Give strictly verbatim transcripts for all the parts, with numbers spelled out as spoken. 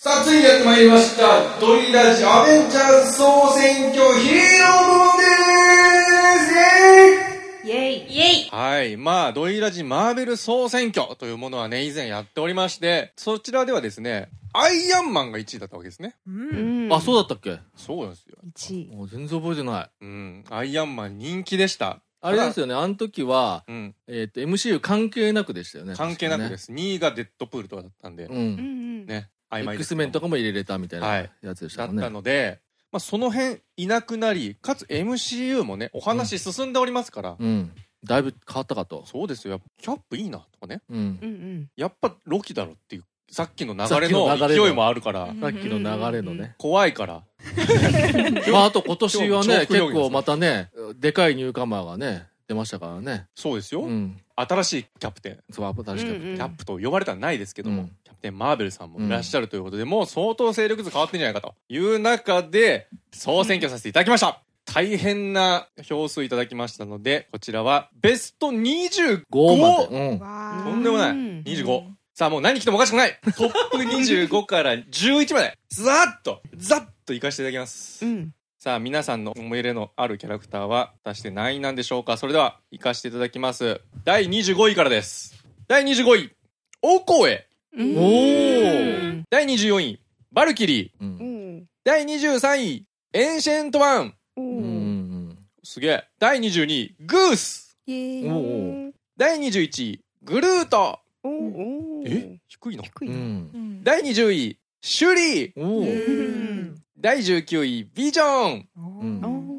さあ、ついにやってまいりました。ドリラジアベンジャーズ総選挙ヒーロー部門です。イェイイェイ。 はい。まあ、ドリラジマーベル総選挙というものはね、以前やっておりまして、そちらではですね、アイアンマンがいちいだったわけですね。 うん。 あ、そうだったっけ？ そうなんですよ。 いちい。 もう全然覚えてない。 うん。アイアンマン人気でした。 あれですよね、あの時は、 うん、 えっと、エムシーユー 関係なくでしたよね。 関係なくです。ね、にいがデッドプールとかだったんで。 うん。 ね。 X メンとかも入れれたみたいなやつでしたね。 はい、だったので、まあ、その辺いなくなり、かつ エムシーユー もね、お話進んでおりますから。 うん。うん、だいぶ変わったかと。 そうですよ。キャップいいなとかね。 うん。 やっぱロキだろっていう、さっきの流れの勢いもあるから。 さっきの流れのね。 怖いから。 まあ、あと今年はね、結構またね、でかいニューカマーがね、出ましたからね。 そうですよ。うん、新しいキャプテン。 そう、新しいキャプテン。 キャップと呼ばれたらないですけども、うん、キャプテンマーベルさんもいらっしゃるということで、うん、もう相当勢力図変わってんじゃないかという中で、総選挙させていただきました。大変な票数いただきましたので、こちらはベストにじゅうごまで。うん、とんでもない。にじゅうご。さあもう何来てもおかしくない。トップにじゅうごからじゅういちまで、ざっと、ざっといかせていただきます。うん、さあ皆さんの思い入れのあるキャラクターは果たして何位なんでしょうか。それでは行かせていただきます。だいにじゅうごいからです。だいにじゅうごいオコエ。おー。だいにじゅうよんいバルキリー。うん、だいにじゅうさんいエンシェントワン。うん、すげえ。だいにじゅうにいグース。だいにじゅういちいグルート。え低いの。低いな。うん、だいにじゅういシュリー。だいじゅうきゅういビジョン。うん、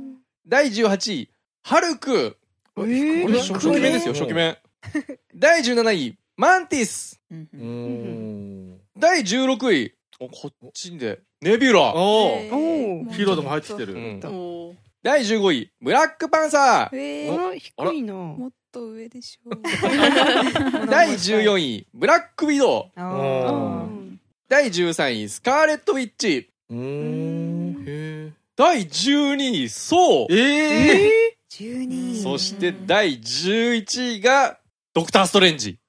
だいじゅうはちいハルク。えー、これ初期面ですよ、初期面。だいじゅうなないマンティス。だいじゅうろくいおこっちでネビュラ。 おー、ヒーローでも入ってきてる。うん、 だいじゅうごいブラックパンサー。 えー、低いな。 もっと上でしょう。 だいじゅうよんいブラックウィドウ。だいじゅうさんいスカーレットウィッチ。うーん、へー。だいじゅうにいソー。えー、 じゅうにい。 そしてだいじゅういちいがドクターストレンジ。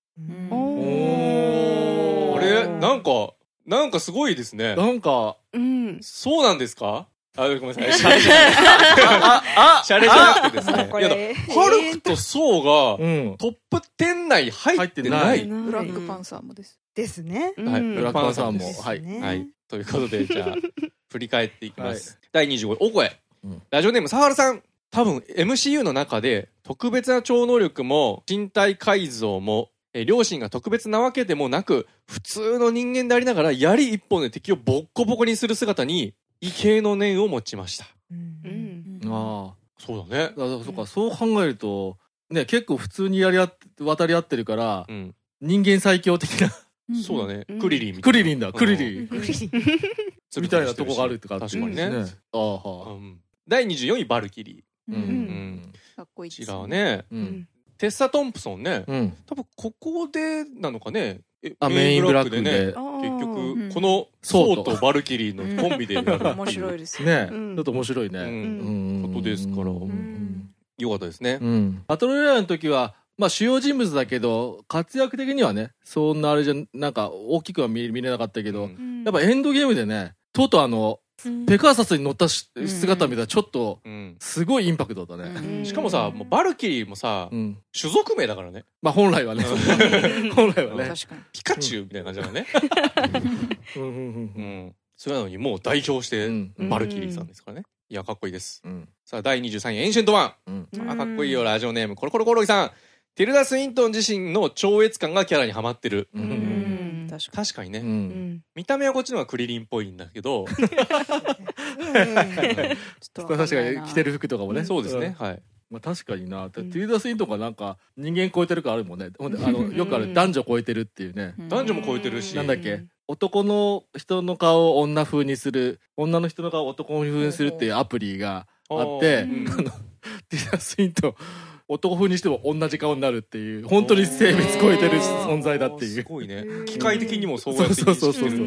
おー。あれなんかなんかすごいですね。 なんか、 うん、 そうなんですか。あ、ごめんなさい。シャレじゃなくて。あ、シャレじゃなくてですね。いやだ、ハルクとソーがトップじゅう内入ってない。 ブラックパンサーもです。 ですね。 はい、 ブラックパンサーも。 はい。はい。ということで、じゃあ、振り返っていきます。だいにじゅうごい、オコエ。ラジオネーム、サハルさん。多分、エムシーユー の中で、特別な超能力も、身体改造も、え両親が特別なわけでもなく、普通の人間でありながら、槍一本で敵をボッコボコにする姿に、畏敬の念を持ちました。うん。ああ。そうだね。だからそうか、そう考えると、ね、結構普通にやり合って、渡り合ってるから、うん、人間最強的な。 そうだね。クリリンみたいな。クリリンだ、クリリン。 クリリン。 みたいなとこがあるってか、 確かにね。 ああ、はあ。 だいにじゅうよんいバルキリー。 うん。かっこいいですね。こちらはね、テッサ・トンプソンね。多分ここでなのかね。 メインブラックでね。 結局、このソーとバルキリーのコンビでやる。 面白いですね。ちょっと面白いね。 ことですから。よかったですね。 バトルロイヤルの時は、まあ主要人物だけど、活躍的にはね、そんなあれじゃ、なんか大きくは見れなかったけど、やっぱエンドゲームでね、とうとうあの、ペカーサスに乗った姿見たらちょっと、すごいインパクトだね。 しかもさ、バルキリーもさ、種族名だからね。 まあ本来はね。本来はね。 ピカチュウみたいな感じだね。それなのにもう代表してバルキリーさんですからね。いや、かっこいいです。さあ、だいにじゅうさんいエンシェントワン。あ、かっこいいよ、ラジオネーム。コロコロコロギさん。ティルダ・スウィントン自身の超越感がキャラにはまってる。確かにね、うん、見た目はこっちの方がクリリンっぽいんだけど確かに着てる服とかもね、 そうですね、はい。 まあ確かにな、ティルダ・スウィントンがなんか人間超えてる感あるもんね。あのよくある男女超えてるっていうね。 男女も超えてるし、 なんだっけ、男の人の顔を女風にする、女の人の顔を男風にするっていうアプリがあって、あのティルダ・スウィントン男風にしても同じ顔になるっていう、本当に性別超えてる存在だっていう。 すごいね。機械的にもそうやって認識してる。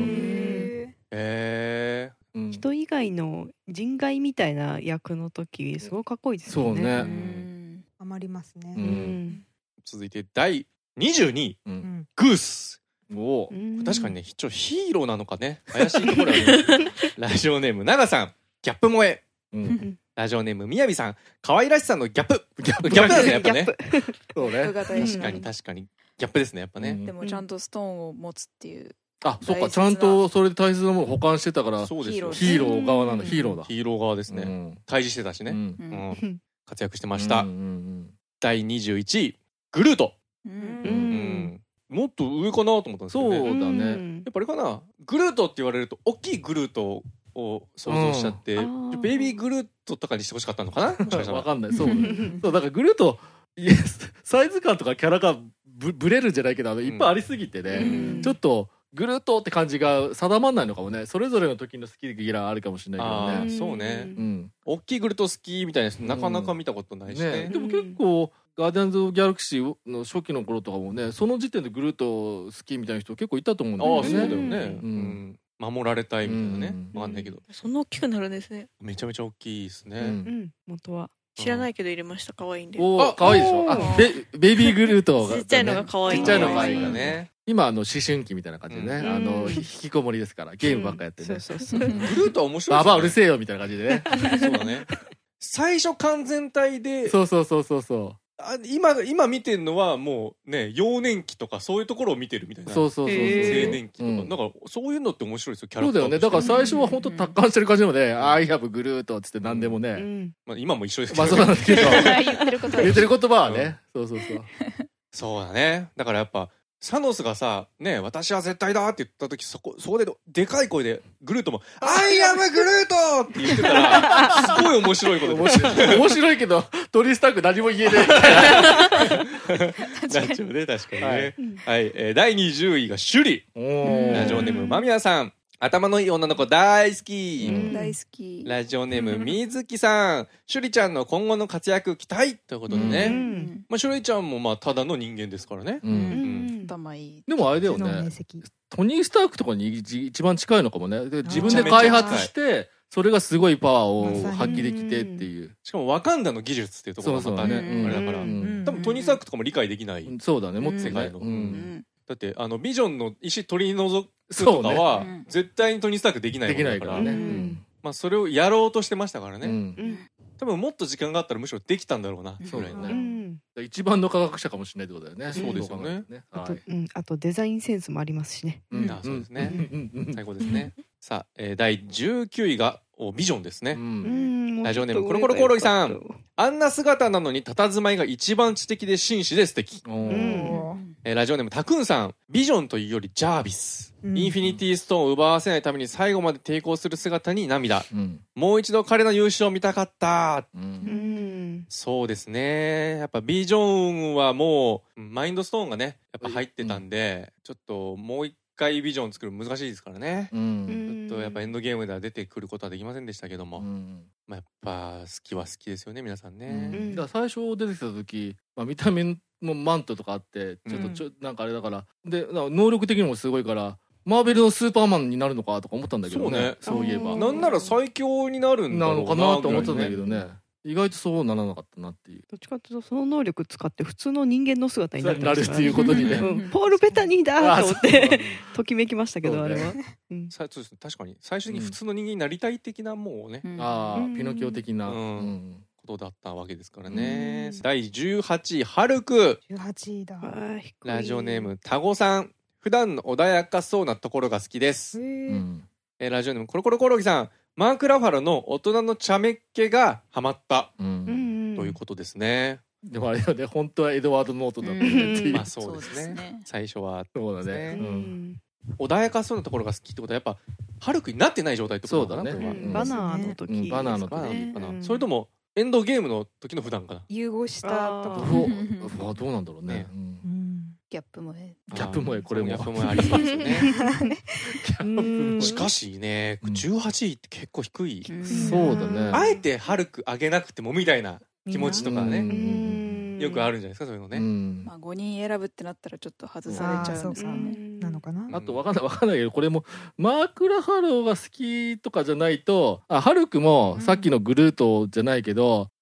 へー。人以外の人外みたいな役の時すごいかっこいいですよね。 そうね。 余りますね。 続いてだいにじゅうにいグース。 お確かにねちょっとヒーローなのかね怪しいところあるラジオネーム長さんギャップ萌え、 うん、 ラジオネームみやびさん可愛らしさのギャップギャップギャップですねやっぱねそうね確かに確かにギャップですねやっぱね、 でもちゃんとストーンを持つっていうあ、そっかちゃんとそれで大切なもの保管してたからそうですよヒーロー側なんだヒーローだヒーロー側ですね、うん、対峙してたしね、うんうん、活躍してました、うんうんうん、だいにじゅういちいグルート、うんうん、もっと上かなと思ったんですけどねそうだねやっぱあれかなグルートって言われると大きいグルートを想像しちゃって、うん、ベイビーグルートとかにしてほしかったのかなもしかしたらわかんないそうそうだからグルートサイズ感とかキャラがぶぶれるんじゃないけどあのいっぱいありすぎてね、うん、ちょっとグルートって感じが定まんないのかもねそれぞれの時の好き嫌いあるかもしれないけどねそうね、うん、大きいグルート好きみたいな人なかなか見たことないしね、うんね、 でも結構ガーディアンズ・ギャラクシーの初期の頃とかもねその時点でグルート好きみたいな人結構いたと思うんだよねああそうだよね、うんうん、守られたいみたいなね、うん、わかんないけどそんな大きくなるんですねめちゃめちゃ大きいですね、うんうん、元は知らないけど入れました可愛いんでおー可愛いでしょあベベイビーグルートが、 ね、ちっちゃいのが可愛いちっちゃいのが可愛いよね今あの思春期みたいな感じでね、うん、あの引きこもりですからゲームばっかやってね、うん、そうそうそうグルートは面白いババアうるせえよみたいな感じでねそうだね最初完全体でそうそうそうそうそうあ 今, 今見てるのはもうね幼年期とかそういうところを見てるみたいなそうそうそうそう青年期とか、うん、だからそういうのって面白いですよキャラクターそうだよねだから最初は本当達観してる感じなので「I have グルート」っつって何でもね、 うんまあ、今も一緒ですけど、 まあ、そうなんですけど言ってることは言ってる言葉はね、うん、そうそうそうそうだねだからやっぱサノスがさ、ね、私は絶対だって言った時そこ、そこででかい声でグルートも「I am グルート!」って言ってたらすごい面白いこと面白い面白いけどトリスターク何も言えないみたいななっちゃうね確かにね、はいはいえー、だいにじゅういがシュリラジオネーム間宮さん頭のいい女の子大好き、 うん、大好きラジオネームみずきさんシュリちゃんの今後の活躍期待ということでね、うんまあ、シュリちゃんもまあただの人間ですからね、うんうん、頭いいでもあれだよねトニー・スタークとかに一番近いのかもねで自分で開発してそれがすごいパワーを発揮できてっていうしかもワカンダの技術っていうところがまたねあれだから、うん、多分トニー・スタークとかも理解できないそうだねもっと世界の、うんうんだってあのビジョンの石取り除くとかは、ね、絶対にトニー・スタークできないものだからね、うんまあ、それをやろうとしてましたからね、うん、多分もっと時間があったらむしろできたんだろうなそうだよね、うん、一番の科学者かもしれないってことだよね、うん、 そうですよね、 あと、うん、あとデザインセンスもありますしね、 うん、あそうですね、うん、最高ですねさあ、えー、だいじゅうきゅういがビジョンですね、うん、ラジオネームコロコロコオロギさんあんな姿なのに佇まいが一番知的で紳士で素敵、うんえー、ラジオネームタクンさんビジョンというよりジャービス、うん、インフィニティストーンを奪わせないために最後まで抵抗する姿に涙、うん、もう一度彼の優勝を見たかった、うん、そうですねやっぱビジョンはもうマインドストーンがねやっぱ入ってたんで、うん、ちょっともう一回ビジョン作るの難しいですからね、うん、ちょっとやっぱエンドゲームでは出てくることはできませんでしたけども、うんまあ、やっぱ好きは好きですよね皆さんね、 うん、だから最初出てきた時、まあ、見た目もマントとかあってちょっとちょ、うん、なんかあれだからで能力的にもすごいからマーベルのスーパーマンになるのかとか思ったんだけどねそうねそういえばなんなら最強になるんだろうなのかなと思ってたんだけどね意外とそうならなかったなっていうどっちかっていうとその能力使って普通の人間の姿になってなるっていうことにね、 うん、ポール・ベタニーだと思ってときめきましたけど、ね、あれは、 うん、そうですね確かに最終的に普通の人間になりたい的なもうね、 うん、ああピノキオ的な、 うんうんことだったわけですからね。だいじゅうはちいハルクじゅうはちいだラジオネームタゴさん普段の穏やかそうなところが好きです、うんえラジオネームコロコロコロギさんマーク・ラファロの大人の茶目っ気がハマった、うん、ということですね。 でもあれよね本当はエドワード・ノートだったねっていう、 まあそうですね、ね最初はそうだね、うん、 穏やかそうなところが好きってことはやっぱハルクになってない状態ってことかな。 そうだね、 うん、バナーの時、 うん、バナーの時、 ね、バナーそれともエンドゲームの時の普段かな融合したところあどうなんだろうね、ねうん、 ギャップ萌えギャップ萌えこれもギャップ萌えありそうですよねしかしねじゅうはちいって結構低い、 うん、そうだねあえてハルク上げなくてもみたいな気持ちとかねよくあるんじゃないですかそういうのね、うんまあ、ごにん選ぶってなったらちょっと外されちゃうんですかねなのかな。 あと分かんない分かんないけどこれもマーク・ラファローが好きとかじゃないとあハルクもさっきのグルートじゃないけど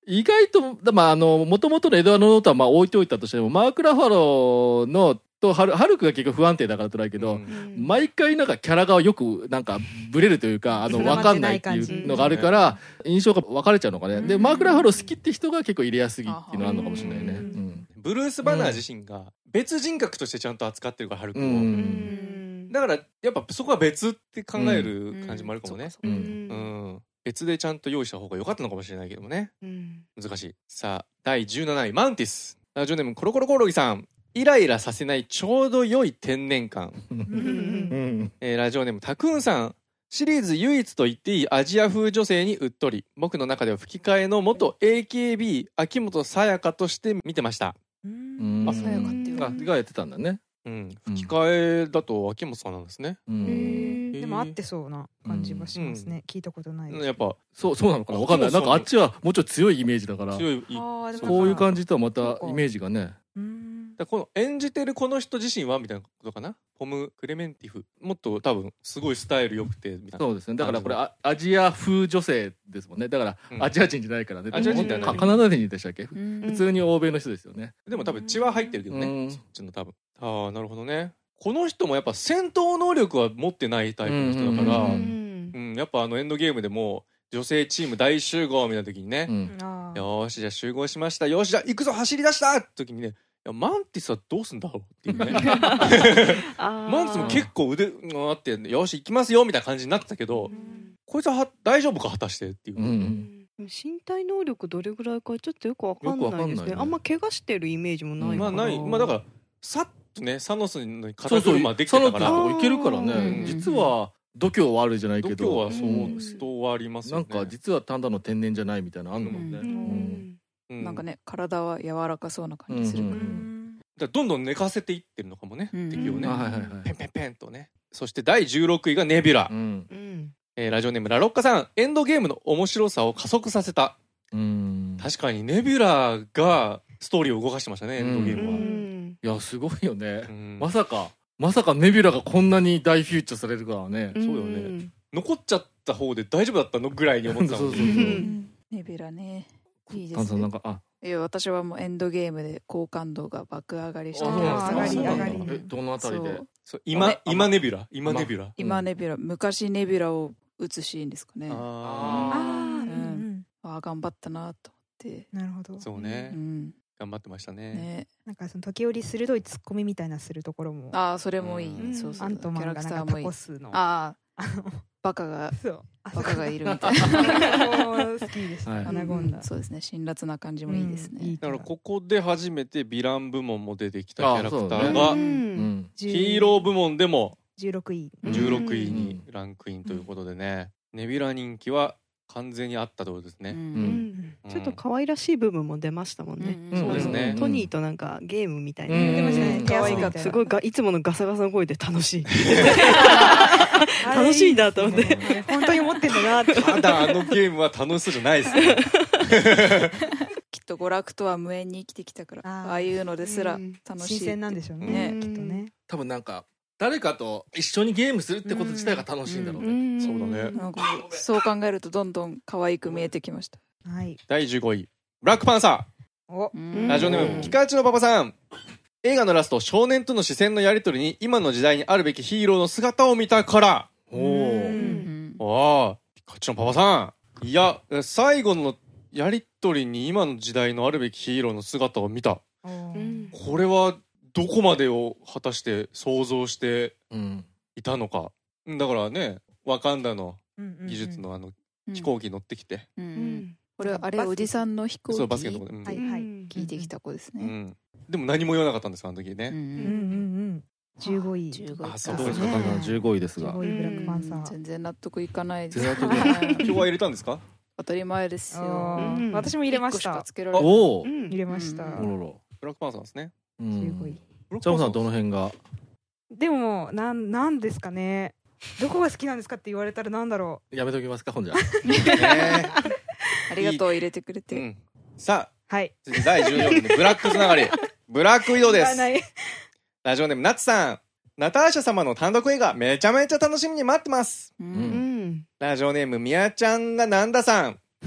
意外と、まあ、あの、もともとのエドワード・ノートはまあ置いておいたとしても、マーク・ラファローの、とハル、ハルクが結構不安定だからとないけど、 うん毎回なんかキャラがよくなんかブレるというか、あの、わかんないっていうのがあるから、印象が分かれちゃうのかね。で、マーク・ラファロー好きって人が結構入れやすいっていうのがあるのかもしれないね。 うんうんブルース・バナー自身が別人格としてちゃんと扱ってるからハルクを、 うんうんだからやっぱそこは別って考える感じもあるかもね、 ううんん別でちゃんと用意した方が良かったのかもしれないけどもね。 うん難しい。さあだいじゅうなないマウンティス。ラジオネームコロコロコオロギさん。イライラさせないちょうど良い天然感、 うんえーラジオネームタクーンさん。シリーズ唯一と言っていいアジア風女性にうっとり、僕の中では吹き替えの元 エーケービー 秋元さやかとして見てました。 うんあ、さやかっていうあがやってたんだね。 うん、吹き替えだと秋元さんなんですね。 うんへーでも合ってそうな感じはしますね。聞いたことないです。 やっぱそう、そうなのかなわかんない。なんかあっちはもうちょっと強いイメージだから、 強い。 ああ、でもこういう感じとはまたイメージがね。 うんだこの演じてるこの人自身はみたいなことかな。ポム・クレメンティフもっと多分すごいスタイル良くてみたいな。 そうですね。だからこれアアジア風女性ですもんね。だからうんアジア人じゃないからね。 アジア人じゃないかカナダ人でしたっけ？ うん普通に欧米の人ですよね。 でも多分血は入ってるけどね、 うんそっちの多分。ああなるほどね。この人もやっぱ戦闘能力は持ってないタイプの人だから、 ううんんやっぱあのエンドゲームでも女性チーム大集合みたいな時にね、 うんあーよーしじゃあ集合しました、よしじゃあ行くぞ走り出したって時にね、いやマンティスはどうすんだろうっていうねマンティスも結構腕があってよし行きますよみたいな感じになってたけど、こいつはは大丈夫か果たしてっていう、 うんうん身体能力どれぐらいかちょっとよくわかんないですよくわかんないねね。あんま怪我してるイメージもないから。 まあないまあだからさっとねサノスにそう肩そう。 車できてたからサノっていけるからね。 うん実は度胸はあるじゃないけど。 度胸はそううん人はありますよなね。 んか実は単なの天然じゃないみたいなのあんのもんね。 ううんんうんなんかね、体は柔らかそうな感じするから。 うんうんだからどんどん寝かせていってるのかもね、 うん敵をね、 あはいはいはいペンペンペンとね。そしてだいじゅうろくいがネビュラ、 うんうんえーラジオネームラロッカさん。エンドゲームの面白さを加速させた。 うん。 確かにネビュラがストーリーを動かしてましたね、エンドゲーうムは、 んいやすごいよねう。んまさかまさかネビュラがこんなに大フューチャーされるからね。 そうよね残っちゃった方で大丈夫だったのぐらいに思ってたもんそうそうそううんネビュラね。いいでカンすね。 さんなんかあいや、私はもうエンドゲームで好感度が爆上がりしてあてそうなんですか上がり上がりあそうなんだえどのあたりでそうそう今ね今ネビュラ今ネビュラ、 今ネビュラ、昔ネビュラを打つシーンですかね。ああああうんあ、頑張ったなと思って。 なるほどあ。そうね、 うん。 頑張ってましたね。 ね。 なんかその時折鋭いツッコミみたいなするところもああ、それもいうんい。そうそう。 アントマンがキャなんかタラクターもいいコ。スのああ、 あのバカが、 そうバカがいるみたいな。 好きでしたはいアナゴンダうんそうですね。辛辣な感じもいいですね。 だからここで初めてヴィラン部門も出てきたキャラクターあが、 ううんんヒーロー部門でもじゅうろくいうんじゅうろくいにランクインということでね、ネビュラ人気は完全にあったところですね、 うんうんちょっと可愛らしい部分も出ましたもんね。 うんそうですねあのトニーとなんかゲームみたいな。 うん出ましたねうん可愛かったすごいがいつものガサガサの声で楽しい。楽しいんだと思って。 本当に思ってんだなってただあのゲームは楽しそうじゃないですねきっと娯楽とは無縁に生きてきたから、 あーああいうのですらうん楽しいって。 新鮮なんでしょうねねきっとね多分なんか誰かと一緒にゲームするってこと自体が楽しいんだろうね。 んそうだねなんかもうそう考えるとどんどん可愛く見えてきました。 はいだいじゅうごいブラックパンサおうんー。ラジオネームピカチュウのパパさん。映画のラスト、少年との視線のやり取りに今の時代にあるべきヒーローの姿を見たから。 おうお。 うんああ、ピカチュウのパパさん。いや、最後のやり取りに今の時代のあるべきヒーローの姿を見た。 おうんこれはどこまでを果たして想像してうん。 いたのか。だからね、ワカンダの技術のあのうん飛行機乗ってきて、 うんううんんこれあれおじさんの飛行機そうバスケのとこで、うんはいはい聞いてきた子ですね。 うんでも何も言わなかったんですよあの時ね、 うんうんうんうんじゅうごいじゅうごいかあそうどうですねか単なのじゅうごいですが。 じゅうごいブラックパンサー全然納得いかないです。 全然納得いか今日は入れたんですか？ 当たり前ですよ。 あーうん私も入れまし一個かたつけられる。 おお。 うん入れましたうんおろろ。 ブラックパンサーですね。 うじゅうごいん。ジャムさんどの辺が。 でもなんなんですかねどこが好きなんですかって言われたらなんだろやめときますかほんじゃ。 ねありがとう入れてくれて。 うん、さあうはい続いてだいじゅうよんいブラックつながりブラック移動です。 言わないラジオネームナッツさん。ナターシャ様の単独映画めちゃめちゃ楽しみに待ってます。 ううんんラジオネームみやちゃんがなんださん。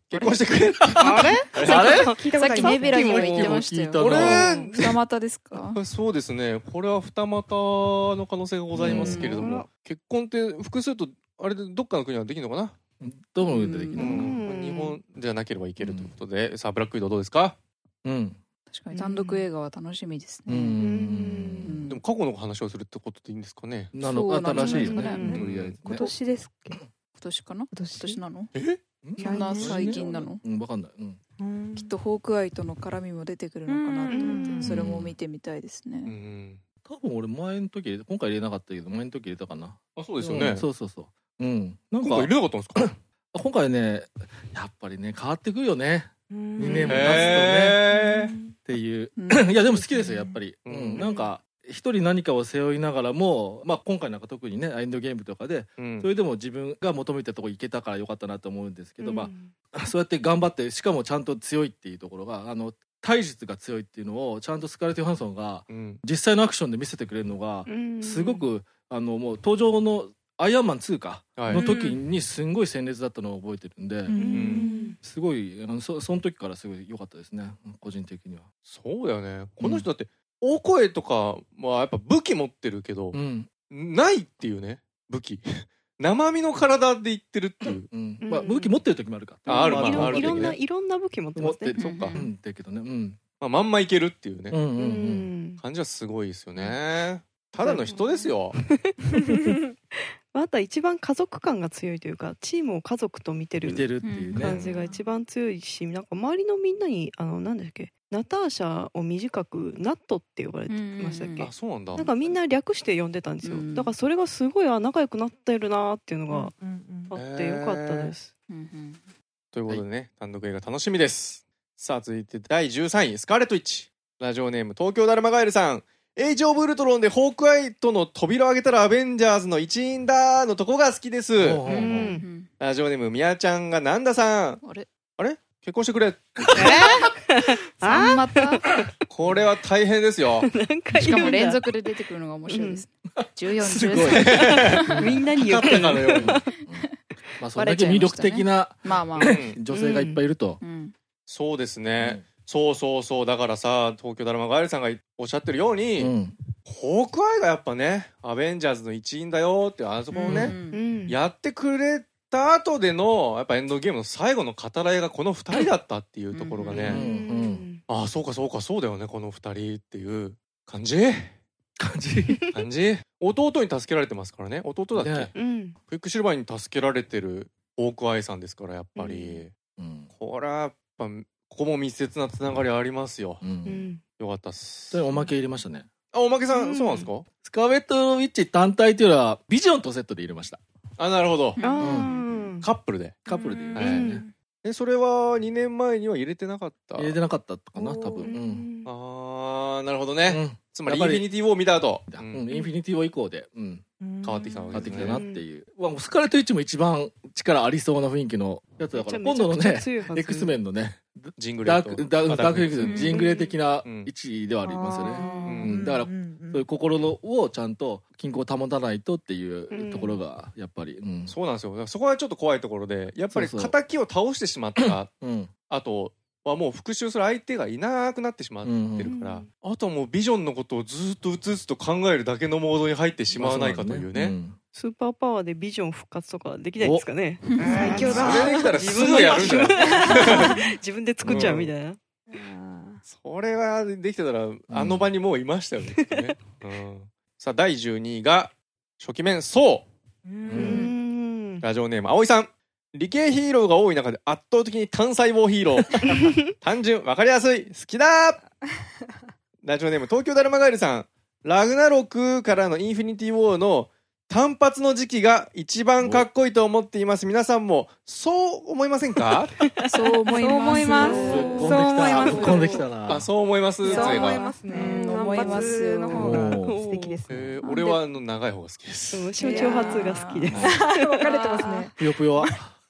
結婚してくれあれあれ聞いたことありますさっきネベラにも言ってましたよ。 さっきも聞いたなうん二股ですか？ そうですね。これは二股の可能性がございますけれどうんも、結婚って複数とあれでどっかの国はできるのかな。 どこでできるうのかな。 ん日本じゃなければいけるということで、さあブラックウィドウどうですか。 うん。 確かに単独映画は楽しみですうね。 ん。 でも過去の話をするってことでいいんですかね。 なのそうなんじゃない新しいよね。 ですかねとりあえずね。 今年ですっけ？ 今年かな？ 今年今年なの？ え？ そんな最近なの？ うん、わかんない。うん。 うんきっとホークアイとの絡みも出てくるのかなと思うんって、それも見てみたいですうね。 ん。 多分俺前の時入れ今回入れなかったけど前の時入れたかな。 あ、そうですよね。 そうそうそう。うん。なんか今回入れなかったんですか。 今回ねやっぱりね変わってくるよねうんにねんも経つとねへーっていう。 うんいやでも好きですよやっぱり。 ううんん。なんか一人何かを背負いながらも、まあ今回なんか特にねエンドゲームとかでうんそれでも自分が求めたところ行けたからよかったなと思うんですけど、 うんまあそうやって頑張ってしかもちゃんと強いっていうところがあの体術が強いっていうのをちゃんとスカーレット・ヨハンソンがうん実際のアクションで見せてくれるのがうんすごくあのもう登場のアイアンマンツーかはいの時にすんごい鮮烈だったのを覚えてるんで、 うんすごいあの そ, その時からすごい良かったですね個人的には。 そうだよね。この人だって大声とかはやっぱ武器持ってるけど、 うんないっていうね武器。生身の体で言ってるっていう。 うんうんまあ、武器持ってる時もあるかああるまあいろあるいろんな時ねいろんな武器持ってますね持ってる。 そっかうんうんだけどねうんまあ、まんまいけるっていうね、 うんうんううんん感じはすごいですよね。ただの人ですよ。 あとは一番家族感が強いというかチームを家族と見てる見てるっていうね、 感じが一番強いし、なんか周りのみんなにあのなんだっけナターシャを短くナットって呼ばれてましたっけ、 うんあ、そうなんだ。 なんかみんな略して呼んでたんですよ、 うんだからそれがすごいあ仲良くなってるなっていうのがうんあってよかったです、 うんうんということでね、単独映画楽しみです。さあ続いてだいじゅうさんい、スカーレット・ウィッチ。ラジオネーム東京ダルマガエルさん。エイジ・オブ・ウルトロンでホークアイとの扉を開けたらアベンジャーズの一員だのとこが好きです。 ほうほうほううんうんラジオネームみやちゃんがなんださん。 あれあれ結婚してくれ。 三股これは大変ですよ。 なんかしかも連言続で出てくるのが面白いですね。じゅうよん、 すごいじゅうさん。 うんだみんなに言って勝ったかのように。 まあそれだけ魅力的なまあまあ。 うん女性がいっぱいいると、 うんそうですね。そうそうそう。だからさ、東京ダルマガエルさんがおっしゃってるように、 うんホークアイがやっぱね、アベンジャーズの一員だよってあそこをね、 うんうんやってくれた後でのやっぱエンドゲームの最後の語らいがこのふたりだったっていうところがね、 うんうんああそうかそうかそうだよねこのふたりっていう感じ感じ感じ弟に助けられてますからね。弟だっけ、 ねうんクイックシルバーに助けられてるホークアイさんですからやっぱり、 うんこれはやっぱここも密接なつながりありますよ。 ううんんよかったっす。 でおまけ入れましたね。 あ、おまけさん、 うんそうなんですか。 スカーレット・ウィッチ単体っていうのはビジョンとセットで入れました。 あ、なるほど。 うんあーカップルで。 カップルで入れまはしたねうんえそれはにねんまえには入れてなかった。 入れてなかったかなおー多分。うんあーなるほどね、 うんつまりインやっぱりフィニティ・ウォー見た後、ううんんインフィニティ・ウォー以降で、うん、 変変わってきたわ変わってきけですねたなっていう。うわもうスカーレット・ウィッチも一番力ありそうな雰囲気のやつだから今度のめちゃくちゃね強いはず X メンのねジングレダーートクダークダークフェイクスうんジングレー的なうん位置ではありますよね。 うんうんだからそういう心のをちゃんと均衡を保たないとっていうところがやっぱり、うんそうなんですよ。だからそこはちょっと怖いところでやっぱりそうそう敵を倒してしまったうん後はもう復讐する相手がいなくなってしまってるから、あとはもうビジョンのことをずっとうつうつと考えるだけのモードに入ってしまわないかというね、 んスーパーパワーでビジョン復活とかできないですかね。 最強だそれできたらすぐやるんじゃない自分で作っちゃうみたいな。 それはできてたらあの場にもういましたよね,、きっとねうん、さあだいじゅうにいが初期面そうううんん。 ラジオネーム葵さん。理系ヒーローが多い中で圧倒的に単細胞ヒーロー単純わかりやすい好きだラジオネーム東京ダルマガエルさん。ラグナロクからのインフィニティウォーの単発の時期が一番かっこいいと思っています。皆さんもそう思いませんかそう思いそう思いま。 ますすぶっそう込思いますんできたぶっ込んできたな。 あ、そう思いますそう杖が思いますねうん単思います発の方が素敵ですえねー俺はあの長い方が好きです。 でも象徴発が好きです。 分かれてますねぷよぷよは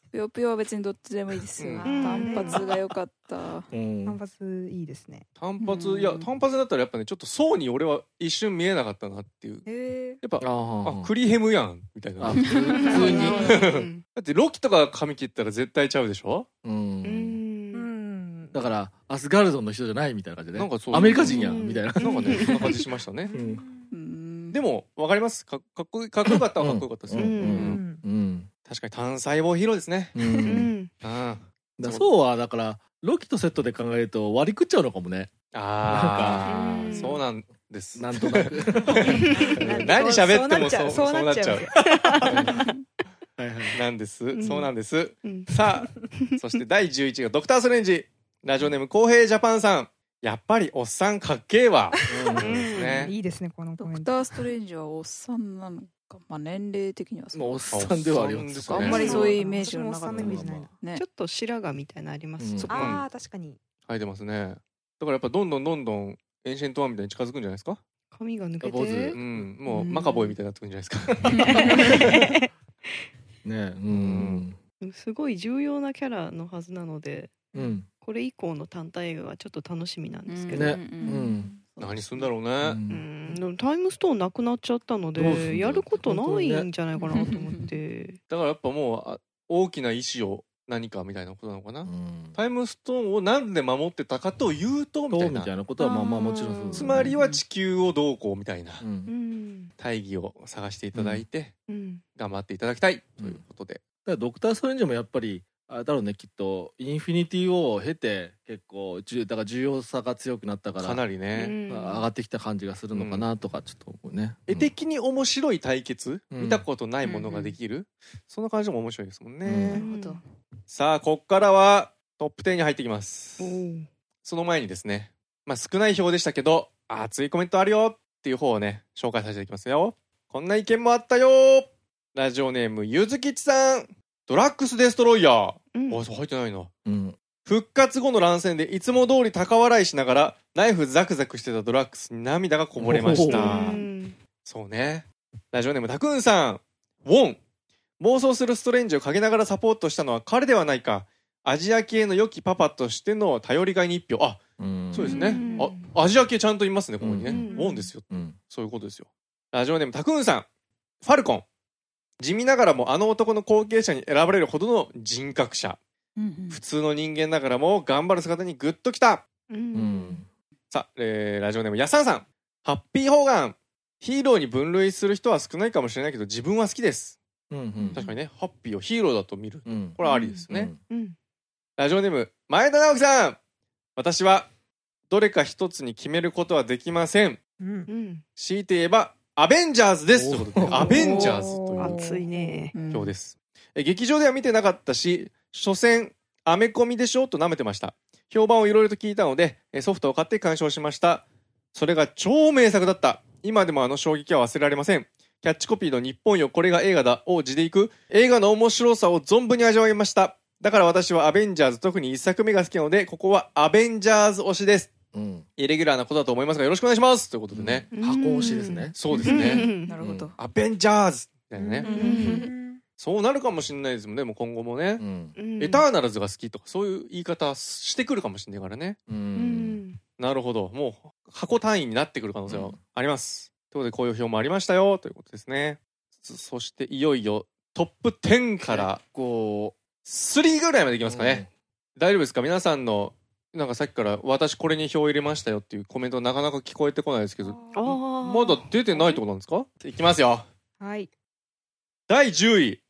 ぷよぷよは別にどっちでもいいですよ、 うん単発が良かったうん単発いいですね。 単発、 うんいや単発だったらやっぱねちょっと層に俺は一瞬見えなかったなっていうへえやっぱあーあクリヘムやんみたいなあだ普通にってロキとか髪切ったら絶対ちゃうでしょううんうんんだからアスガルドの人じゃないみたいな感じでねなんかそうアメリカ人やうんんみたいななんかねそんな感じしましたねうんうんでもわかりますかかっこいいかっこよかったはかっこよかったですよ、 うんうんうん確かに単細胞ヒーローですねううんんあだそうはだからロキとセットで考えると割り食っちゃうのかもねあーなんかそうなんですなんとなく何喋ってもそうそうなっちゃうそうなっちゃうはいはいなんです、 んそうなんですうんさあそしてだいじゅういちがドクターストレンジラジオネーム公平ジャパンさんやっぱりおっさんかっけえわうんねいいですねこのコドクメント。 ターストレンジはおっさんなのか、まあ、年齢的にはそうもうおっさんではありますおっさんですねあんまりそういうイメージ私もおっさんのはなかったイメージないな。 ねちょっと白髪みたいなのあります、 うんそこああ確かに。 書いてますねだからやっぱどんどんどんどんエンシェントワンみたいに近づくんじゃないですか髪が抜け坊主てうんもううんマカボイみたいになってくるんじゃないですかねうんすごい重要なキャラのはずなのでうんこれ以降の単体映画がちょっと楽しみなんですけど、 ねうん何すんだろうね、 ううんん、でもタイムストーンなくなっちゃったのどうすんだでやることないんじゃないかなと思って、 だからやっぱもうあ大きな意志を何かみたいなことなのかな、 うんタイムストーンをなんで守ってたかというとみたいなどうみたいなことはまあまあもちろんそうですつまりは地球をどうこうみたいなううんん大義を探していただいてうん頑張っていただきたいということで、 だからドクター・ストレンジもやっぱりあれだろうねきっとインフィニティを経て結構じゅだから重要さが強くなったからかなりうね、 ん上がってきた感じがするのかなとかちょっと思うね、 絵的に面白い対決、 うん見たことないものができる、そんな感じも面白いですもんね、 なるほどさあこっからはトップじゅうに入ってきますおーその前にですねまあ少ない票でしたけど熱いコメントあるよっていう方をね紹介させていただきますよこんな意見もあったよラジオネームゆずきちさんドラッグスデストロイヤー、 うんあそう入ってないなうん復活後の乱戦でいつも通り高笑いしながらナイフザクザクしてたドラッグスに涙がこぼれましおたうんそうねラジオネームたくんさんウォン暴走するストレンジを陰ながらサポートしたのは彼ではないかアジア系の良きパパとしての頼りがいに一票あうんそうですねうんあアジア系ちゃんといますねここにね、 うんウォンですようんそういうことですよラジオネームたくんさんファルコン地味ながらもあの男の後継者に選ばれるほどの人格者うん普通の人間ながらも頑張る姿にグッときたううんんさあ、えーラジオネームやっさんさんハッピーホーガンヒーローに分類する人は少ないかもしれないけど自分は好きですうんうん確かにねハッピーをヒーローだと見るうんこれはありですね、 うんラジオネーム前田直樹さん私はどれか一つに決めることはできませんうんうん強いて言えばアベンジャーズですということでおアベンジャーズという熱いねうん票ですえ劇場では見てなかったし所詮アメコミでしょと舐めてました評判をいろいろと聞いたのでえソフトを買って鑑賞しましたそれが超名作だった今でもあの衝撃は忘れられませんキャッチコピーの日本よこれが映画だを字でいく映画の面白さを存分に味わいましただから私はアベンジャーズ特にいっさくめが好きなのでここはアベンジャーズ推しですうんイレギュラーなことだと思いますがよろしくお願いしますということでね、 うん箱推しですねそうですねなるほど、 アベンジャーズみたいなね、 うんそうなるかもしれないですもんねもう今後もね、 うんうんエターナルズが好きとかそういう言い方してくるかもしれないからねううんんなるほどもう箱単位になってくる可能性はあります、ということでこういう表もありましたよということですねそそしていよいよトップじゅうからこスリーぐらいまでいきますかね、大丈夫ですか皆さんのなんかさっきから私これに票入れましたよっていうコメントなかなか聞こえてこないですけどあーまだ出てないってことなんですかいきますよはいだいじゅうい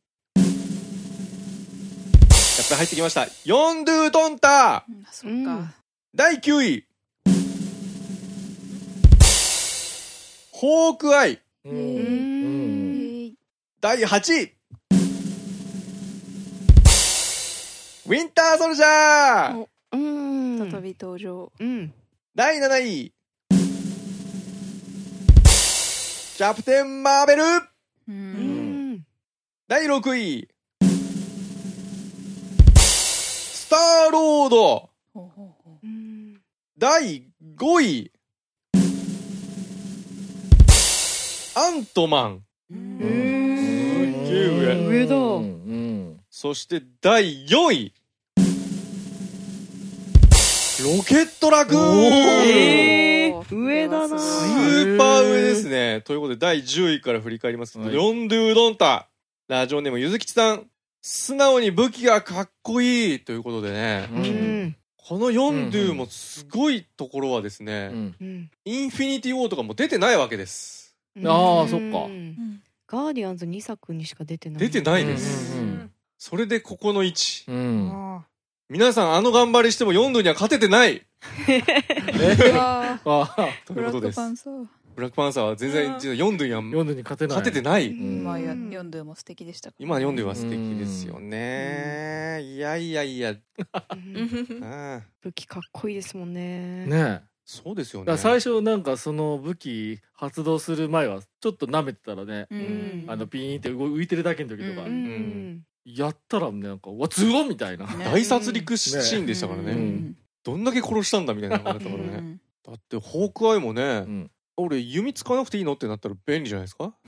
やっぱり入ってきましたヨンドゥドンタうんそっか、 だいきゅういホークアイううんんだいはちいウィンターソルジャーうん再び登場、 うんだいなないキャプテンマーベルううんんだいろくいスターロードほうほうほううんだいごいアントマンうんへーすっげえ上上だうんそしてだいよんいロケットラクーン、 えー、 おー上だなスこれはすごいーパー上ですね。ということでだいじゅういから振り返りますけど、 はいヨンドゥドンタラジオネームゆずきちさん、素直に武器がかっこいいということでね、 うんうんこのヨンドゥもすごいところはですね、 うんうんインフィニティウォーとかも出てないわけです。 あーそっかうんガーディアンズにさくにしか出てない出てないです、 うんうんそれでここの位置、 うんあ皆さんあの頑張りしてもヨンドゥには勝ててないうわーああといブラックうことです。 パンサーブラックパンサーは全然実はヨンドゥには読んでに勝てない勝ててない、 うんまあやヨンドゥも素敵でしたから今ヨンドゥは素敵ですよね、いやいやいや、 うんああ武器かっこいいですもんねねえそうですよね。 だから最初なんかその武器発動する前はちょっと舐めてたらね、 うんあのピーンって浮いてるだけの時とか、 うんうんやったらねなんかうわ強っみたいな、 ね大殺戮シーンでしたからね、 うんどんだけ殺したんだみたいな感じだったからね、 うんだってホークアイもね、 うん俺弓使わなくていいのってなったら便利じゃないですか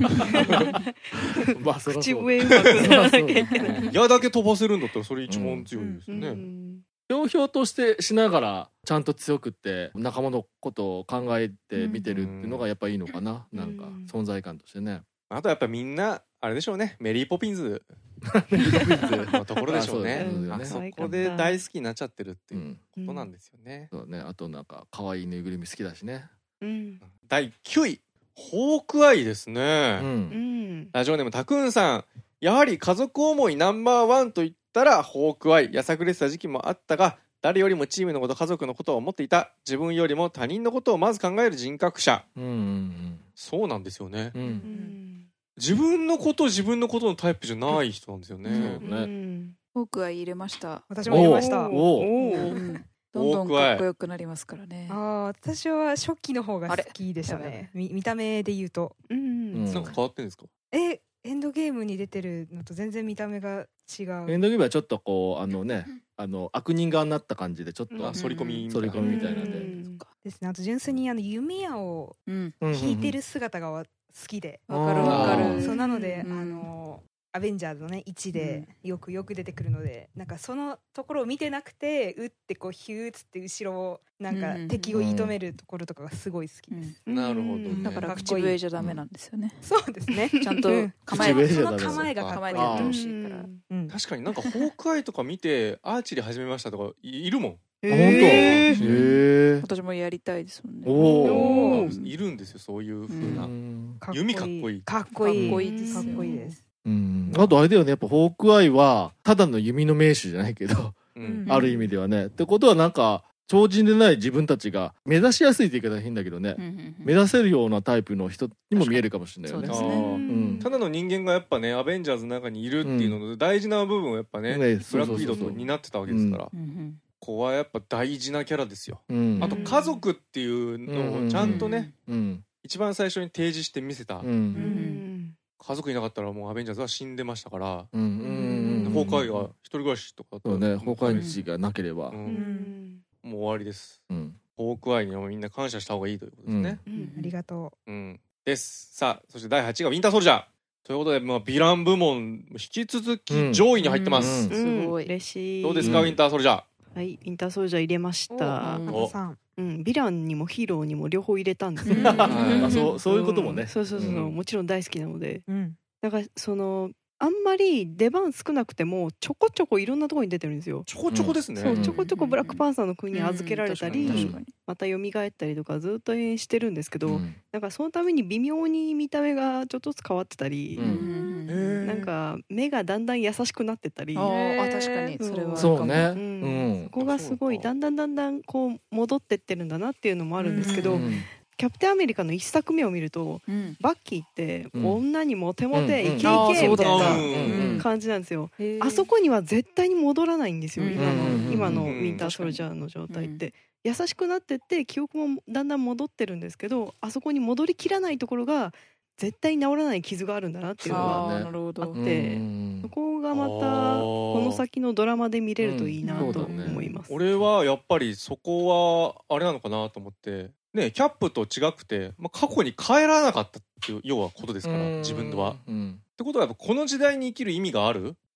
まあそらそう口笛うまくならなきゃいけない矢だけ飛ばせるんだったらそれ一番強いですよね、 うんひょうひょうとしてしながらちゃんと強くって仲間のことを考えて見てるっていうのがやっぱいいのかな、 うんなんか存在感としてね。 あとやっぱみんなあれでしょうね、メリーポピンズのところでしょうねあそうあですそこで大好きになっちゃってるってう、 いうんことなんですよね、 そうね。あとなんか可愛いぬいぐるみ好きだしね。 うんだいきゅういホークアイですう。 ね、 うんんラジオネームたくんさん、やはり家族思いナンバーワンと言ったらホークアイ、やさぐれてた時期もあったが誰よりもチームのこと家族のことを思っていた、自分よりも他人のことをまず考える人格者。 うんうんそうなんですよね、 うん。う。 うんん自分のこと自分のことのタイプじゃない人なんですよね、 そうねうん僕は入れました私も入れました。 おおおうーんどんどんかっこよくなりますからねああ、私は初期の方が好きでしたあれね。み見た目で言うと。 うんうんなんか変わってんですか？ え、エンドゲームに出てるのと全然見た目が違エう。 ンドゲームはちょっとこうあのね、あの悪人側になった感じでちょっと、 うんあ、反り込みみたいな反り込みみたいなんでうんですね。あと純粋にあの弓矢をうん引いてる姿がわ好きで。 わかるわかあーるそうなので、 うんあのアベンジャーズのねいちでよくよく出てくるので、なんかそのところを見てなくて打ってこうヒューッつって後ろをなんかうん敵を射止めるところとかがすごい好きです。 うんなるほどねだからかっこいい口笛じゃダメなんですよねそうですね。 ちゃんとうん構えそ口笛じゃダメの構えがかっこいい。 構えてやってほしいからうん確かになんかホークアイとか見てアーチェリー始めましたとかいいるもん、 あ本当。 へへーえ。 私もやりたいですもんねおおーいるんですよそういう風うな、 うんかっこいい弓かっこいいかっこいいかっこいいですよかっこいいです。 うん。あとあれだよね、やっぱホークアイはただの弓の名手じゃないけど、 うんうんある意味ではね。ってことはなんか超人でない自分たちが目指しやすいって言い方は変だけどね、 うんうんうん目指せるようなタイプの人にも見えるかもしれないよね。 そうですねあーうんただの人間がやっぱねアベンジャーズの中にいるっていうので大事な部分をやっぱね、 ねブラックウィドウとそうそうそう担ってたわけですから、 うんうんここはやっぱ大事なキャラですよ。 うん。 あと家族っていうのをちゃんとね、 うん。 一番最初に提示して見せた、 うん。 ううん。 ん家族いなかったらもうアベンジャーズは死んでましたから、 うん。うん。 ホークアイが一人暮らしとかだったらそうね、ホークアイ日がなければう。 うんんもう終わりです。 うん。 ホークアイにはみんな感謝した方がいいということですね。 うんありがとうん、です。さあそしてだいはちいがウィンターソルジャーということで、まあ、ヴィラン部門引き続き上位に入ってます。 うんすごい嬉しい。 どうですか、 うんウィンターソルジャー。 はい、インターソルジャー入れましたう。 うん加藤さん。 うん、ヴィランにもヒーローにも両方入れたんですよ。 うんあそうそういうこともねん。そうそうそう、 うんもちろん大好きなので。 うん。 だからそのあんまり出番少なくてもちょこちょこいろんなところに出てるんですよ。 ちょこちょこですね。 そううんちょこちょこブラックパンサーの国に預けられたり、 うん確かにまた蘇ったりとかずっと演してるんですけど、 うんなんかそのために微妙に見た目がちょっとずつ変わってたり、 うんうんへーなんか目がだんだん優しくなってったり、 あーあ確かにそれはあるかもそうね。 ううんんそ。こがすごいだんだんだんだんこう戻ってってるんだなっていうのもあるんですけど、 うんキャプテンアメリカの一作目を見るとうんバッキーってうん女にモテモテうんイケイケあーそうだみたいなうん感じなんですよ。 へーあそこには絶対に戻らないんですよ、 うん今の、 うん今のウうんィンターソルジャーの状態って、優しくなってって記憶もだんだん戻ってるんですけど、あそこに戻りきらないところが絶対に治らない傷があるんだなっていうのがあーねなるほどあってうんそこがまたあーこの先のドラマで見れるといいなとうんそうだね思います。 俺はやっぱりそこはあれなのかなと思ってね、キャップと違くて、まあ、過去に帰らなかったっていう要はことですから自分では。っうんてことはやっぱこの時代に生きる意味がある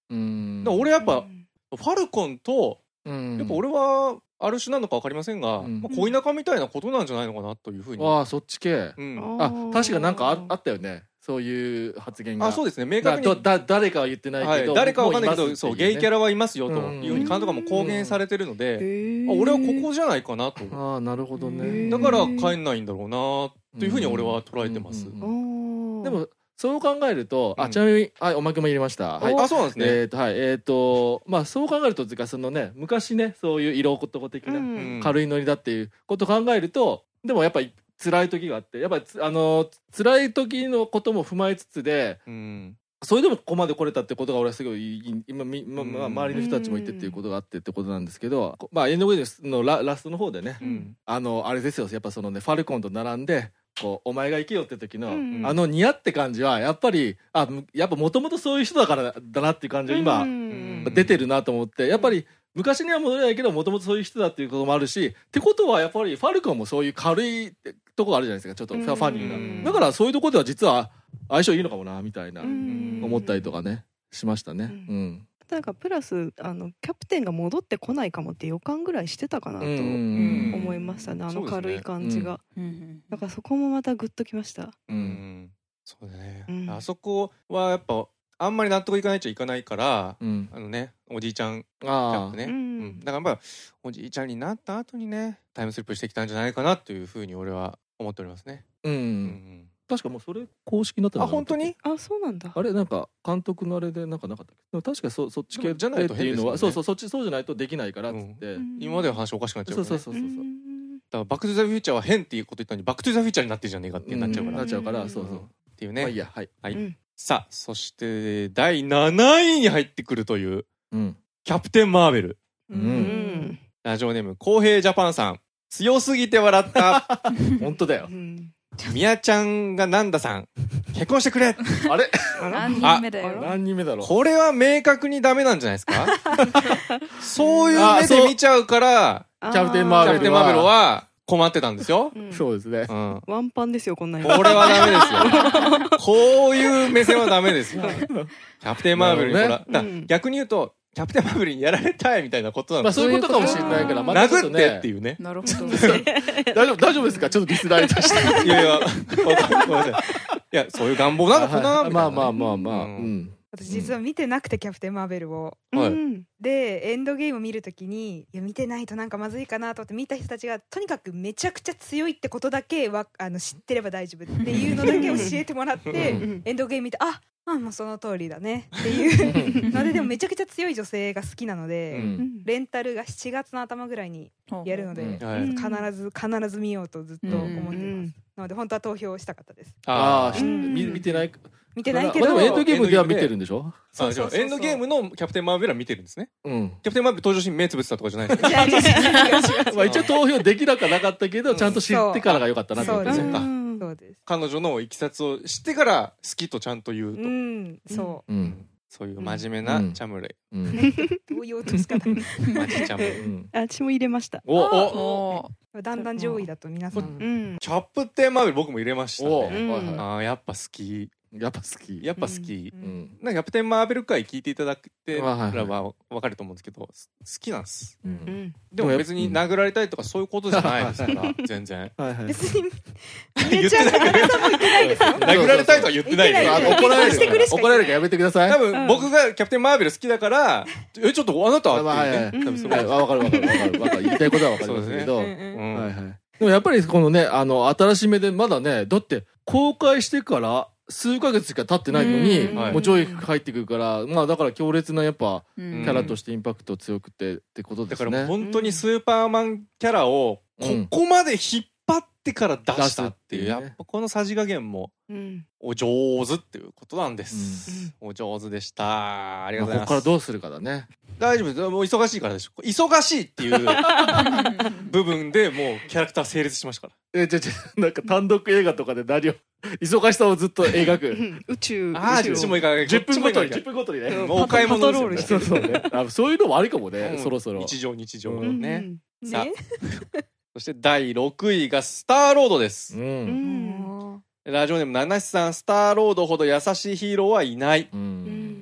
うんだから俺やっぱファルコンとうんやっぱ俺はある種なのか分かりませんが、 うんまあ、恋仲みたいなことなんじゃないのかなというふうに、 ああそっち系うん、 あ確かなんかああったよねそういう発言があそうですね明確にだだ誰かは言ってないけど、 はい、誰かわかんないけど、 もういますっていうねそうゲイキャラはいますよとうんいうふうに監督がもう公言されてるので、 へーあ俺はここじゃないかなと、 ああなるほどへねーだから帰んないんだろうなというふうに俺は捉えてます、 うんうんおーでもそう考えると、 うんあちなみにはいおまけも入れましたはいあそうなんですね、 えっ、とはいえっ、とまあそう考えるとというかそのね昔ねそういう色男的な、 うんうん軽いノリだっていうことを考えるとでもやっぱり辛い時があってやっぱりつあの辛い時のことも踏まえつつでうんそれでもここまで来れたってことが俺はすごい今み、ままあ、 うん周りの人たちもいてっていうことがあってってことなんですけど、まあエンドゲームのララストの方でね、 うんあのあれですよやっぱそのねファルコンと並んでこうお前が行けよって時の、 うんあの似合って感じはやっぱりあむやっぱもともとそういう人だからだなっていう感じが今、 うん出てるなと思ってやっぱり昔には戻れないけどもともとそういう人だっていうこともあるしってことはやっぱりファルコンもそういう軽いとこあるじゃないですかちょっとファファニーうんなだからそういうとこでは実は相性いいのかもなみたいなうん思ったりとかねしましたねううんなんかプラスあのキャプテンが戻ってこないかもって予感ぐらいしてたかなとうんうん思いましたね、あそうですねの軽い感じが、 うんうんだからそこもまたグッときました。 ううんんそうだね、 うんあそこはやっぱあんまり納得いかないっちゃいかないからうんあのねおじいちゃんキャああップね、 ううんん、だからやっぱおじいちゃんになった後にねタイムスリップしてきたんじゃないかなというふうに俺は思っておりますね、 ううんん確かもうそれ公式になってなあかったっけ本当にあそうなんだ。 あれなんか監督のあれでなんかなかったっけでも確かそそっち系でもじゃないとっていうのは、 変ですよねそうそうそっちそうじゃないとできないからっつって、 うん今までは話おかしくなっちゃうから、ね、 そうそうそうそうそううんだからバック・トゥ・ザ・フューチャーは変っていうこと言ったのにバック・トゥ・ザ・フューチャーになってんじゃねえかってなっちゃうから、 なっちゃうから、 うんそうそう、 っていうね、 まあいいやはいはいうんさあそしてだいなないに入ってくるといううんキャプテン・マーベルうんんラジオネーム公平ジャパンさん強すぎて笑った本当だようんみやちゃんがなんださん結婚してくれあれあら何人目だよ。 何人目だろうこれは明確にダメなんじゃないですかそういう目で見ちゃうからあキャプテンマーベルキャプテン・マーベルは困ってたんですよ、 うんそうですねうん、 ワンパンですよこんなに。 これはダメですよこういう目線はダメですよキャプテン・マーベルにほら、 なるほどねうんだから逆に言うとキャプテン・マーベルにやられたいみたいなことなんまあですそういうことかもしれないからまたちょっと殴ってねっていうねなるほど。 大丈夫大丈夫ですかちょっとディスられたしていやいやごめんなさいいやそういう願望なのかなみたいなねまあまあまあまあうんうん私実は見てなくてキャプテンマーベルをはいうんでエンドゲーム見るときにいや見てないとなんかまずいかなと思って見た人たちがとにかくめちゃくちゃ強いってことだけはあの知ってれば大丈夫っていうのだけ教えてもらってうんエンドゲーム見てああもうその通りだねっていうのででもめちゃくちゃ強い女性が好きなので、 うんうんレンタルがしちがつの頭ぐらいにやるので、 うんはいうん必ず必ず見ようとずっと思ってます、 うんなので本当は投票したかったですああうん見見てない見てないけど、 まあでもエンドゲームでは見てるんでしょあじゃあエンドゲームのキャプテン・マーベルは見てるんですねうんキャプテン・マーベル登場シーン目つぶってたとかじゃないですかいや違う違う違う違うまあ一応投票できなかなかったけどちゃんと知ってからが良かったなと思ってねそうですうんそうです彼女のいきさつを知ってから好きとちゃんと言うと、 うんそうんそういう真面目なチャムレイ、 うんうどういう落とし方マジチャムレイうんあ私も入れました。 おおおだんだん上位だと皆さんうんキャプテン・マーベル僕も入れましたおねうんはいはあーやっぱ好きいやっぱ好きやっぱ好き、 うんうんなんかキャプテン・マーベル回聞いていただいてはいはいらは分かると思うんですけど好きなんですううんんでも別に殴られたいとかそういうことじゃないですから全然はいはい別に言ってめちゃくちゃ皆さんも言ってないですよ殴られたいとは言ってない言ってないよあ怒られしてくれしか言ってないる怒られるからやめてください多分僕がキャプテン・マーベル好きだからえちょっとあなたはっていうねうん多分そうはいわかるわかるわかるわかる言いたいことはわかりますけどうんはいうんうんはいでもやっぱりこのねあの新しめでまだねだって公開してから数ヶ月しか経ってないのにうんはいもう上位入ってくるからまあだから強烈なやっぱキキャラとしてインパクト強くてってことでだからすね本当にスーパーマンキャラをここまで引っ張ってから出したっていう、 出すっていうねやっぱこのさじ加減もうんお上手っていうことなんです、お上手でしたありがとうございます、 まあここからどうするかだね大丈夫ですもう忙しいからでしょ忙しいっていう部分でもうキャラクター成立しましたからえじゃじゃなんか単独映画とかで何を忙しさをずっと描うくん宇宙ああ宇宙こっちもいかないじゅっぷんごとに10 こっちもいか分ごとにねないもうお買い物ですよねパトそうそうねあそういうのもありかもね、 うんそろそろ日常日常うんね、さあねそしてだいろくいがスターロードです、 ううんんラジオネームナナシさんスターロードほど優しいヒーローはいないううんん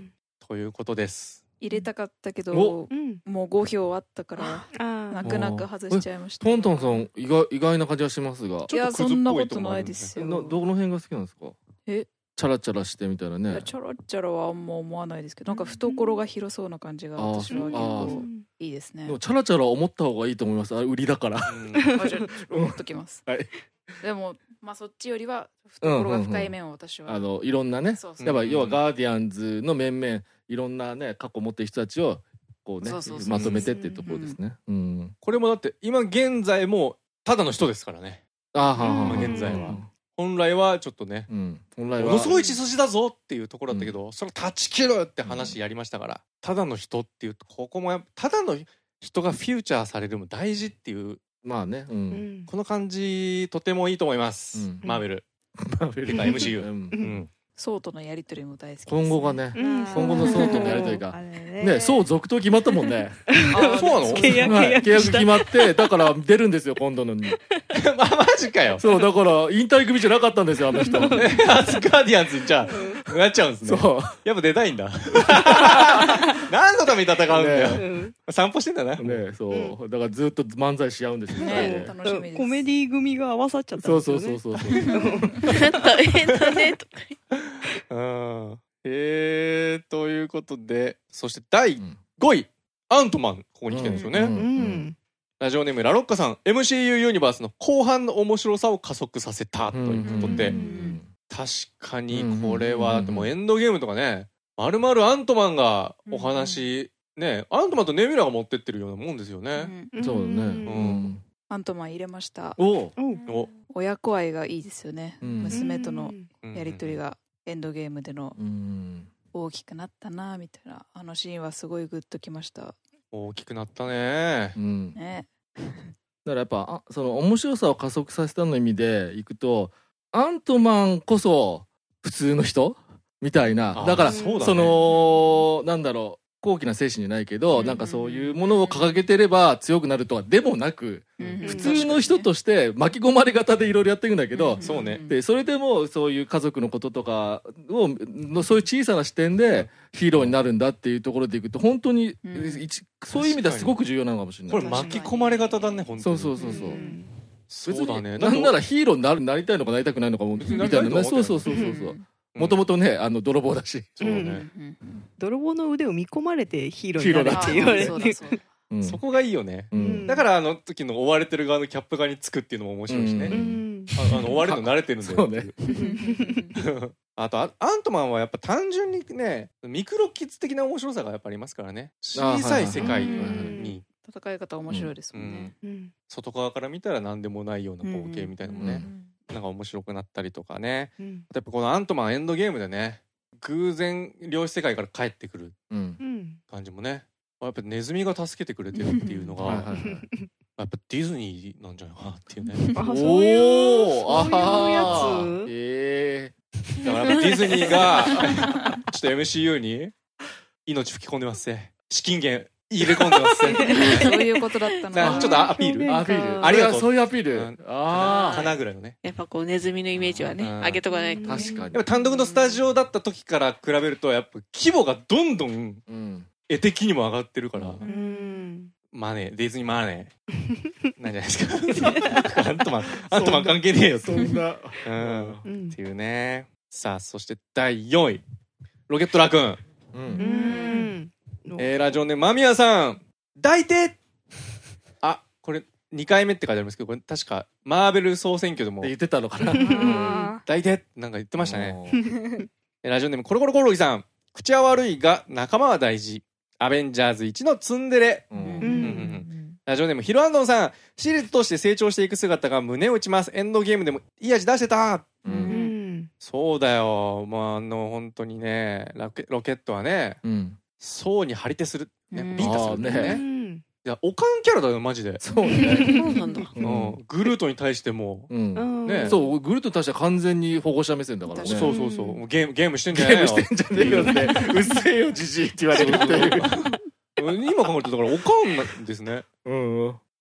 ということです。 入れたかったけおどうんもうご票あったからあ泣く泣く外しちゃいました。 トントンさん意外意外な感じがしますが、 いやちょっとクズっぽいそんなことないですよ。 などの辺が好きなんですか？ えチャラチャラしてみたいないねや。チャラチャラはあんま思わないですけど、なんか懐が広そうな感じが私は結あ構ーいいですねで。もチャラチャラ思った方がいいと思います。あれ売りだから。 うんあじゃあ思っときます。 はい。 でもまあそっちよりは懐が深い面を私は、 あのいろんなね、 そうそうやっぱ要はガーディアンズの面々いろんなね過去を持ってる人たちをこうねそうそうそうまとめてっていうところですね。うん。 これもだって今現在もただの人ですからね。 あーはーはーはー今現在は本来はちょっとね、 うん。本来はものすごい血筋だぞっていうところだったけど、それを断ち切るって話やりましたから、ただの人っていうとここもやっぱただの人がフューチャーされるのも大事っていうまあね。う。 うんんこの感じとてもいいと思います、 うんマーベル、 マーベルてか エムシーユーうんうんソーとのやりとりも大好きです、ね、 今後がね。 うん今後のソーとのやりとりがあれね、そう続投決まったもんね。 あそうなの契約はい契約した決まってだから出るんですよ今度のに。 まあマジかよそうだから引退組じゃなかったんですよあの人。 アスガーディアンズにじゃあなっちゃうんですね。 そう。 やっぱ出たいんだ何のために戦うんだよ、 ねうん散歩してんだな、 ねそうだからずっと漫才し合うんですよねね。 楽しみです。 コメディ組が合わさっちゃったんそうですよね。 そうそうそうそう。 大変だねとか。 うんえー、ということでそしてだいうんごいアントマンここに来てるんですよね、 うんうんラジオネームラロッカさん エムシーユー ユニバースの後半の面白さを加速させたということで、 うん確かにこれはでもエンドゲームとかねまるまるアントマンがお話、ねアントマンとネビュラが持ってってるようなもんですようね、 んうんそうだね。 うんうんアントマン入れました。 おおうお親子愛がいいですよね、 うん娘とのうんやりとりがエンドゲームでのうん大きくなったなみたいなあのシーンはすごいグッときました大きくなったねうんだね。 からやっぱあその面白さを加速させたの意味でいくとアントマンこそ普通の人みたいなあだからそうだねそのなんだろう高貴な精神じゃないけど、 うんなんかそういうものを掲げてれば強くなるとはでもなく、 うん普通の人として巻き込まれ型でいろいろやっていくんだけど、 そうねでそれでもそういう家族のこととかをのそういう小さな視点でヒーローになるんだっていうところでいくと本当に、 うん一そういう意味ではすごく重要なのかもしれない。 これ巻き込まれ方だね本当そうにそうそうそう、 んそうだねなんならヒーローになるなりたいのかなりたくないのかもみ別になたいなねりたいと思そうってないそうそうそうもともとねあの泥棒だし、 そうね、 うん泥棒の腕を見込まれてヒーローになれって言われてそうだそうだうんそこがいいよね、 うんだからあの時の追われてる側のキャップ側につくっていうのも面白いしね、 ううんああの追われるの慣れてるんだよそうねっていうあとあアントマンはやっぱ単純にねミクロキッズ的な面白さがやっぱありますからね小さい世界に、 戦い方面白いですもんね、 うん外側から見たら何でもないような光景みたいなのもね、なんか面白くなったりとかねうんあとやっぱこのアントマンエンドゲームでね偶然量子世界から帰ってくるうんうん感じもねやっぱネズミが助けてくれてるっていうのがはいはいはいやっぱディズニーなんじゃないかなっていうねあそういうおーそういうやあつーえだからやっぱディズニーがちょっと エムシーユー に命吹き込んでますね資金源入れ込んでますねそういうことだったのなちょっとアピールー、アピールありがとうそういうアピール、 うんあかなぐらいのねやっぱこうネズミのイメージはね、 うん上げとかないと。 あ確かにやっぱ単独のスタジオだった時から比べるとやっぱ規模がどんどんうん絵的にも上がってるから、 うんうんマネーディズニーマネーなんじゃないですかアントマンアントマン関係ねえよってそんなうんっうんていうねさあそしてだいよんいロケットラーくん、 ううんんえー、ラジオネーム間宮さん抱いてあこれにかいめって書いてありますけどこれ確かマーベル総選挙でもって言ってたのかなあ抱いてなんか言ってましたねねえーラジオネームコロコロコロギさん口は悪いが仲間は大事アベンジャーズ一のツンデレうんうんうんラジオネームヒロアンドンさんシリーズとして成長していく姿が胸を打ちますエンドゲームでもいい味出してたううんんそうだよまああの本当にねロケロケットはねうん層に張り手する、ねうんビンタするんだよねあーうんいやおかんキャラだよマジで、 そうねそうなんだ。 うんグルートに対しても、 うんうんねそうグルトに対しては完全に保護者目線だからね確そうそうそうもうゲームゲームしてんじゲゃないよームしてんじゃねえよってうっせえよじじいって言われるっていう今考えるとだからおかんなんですねうんロ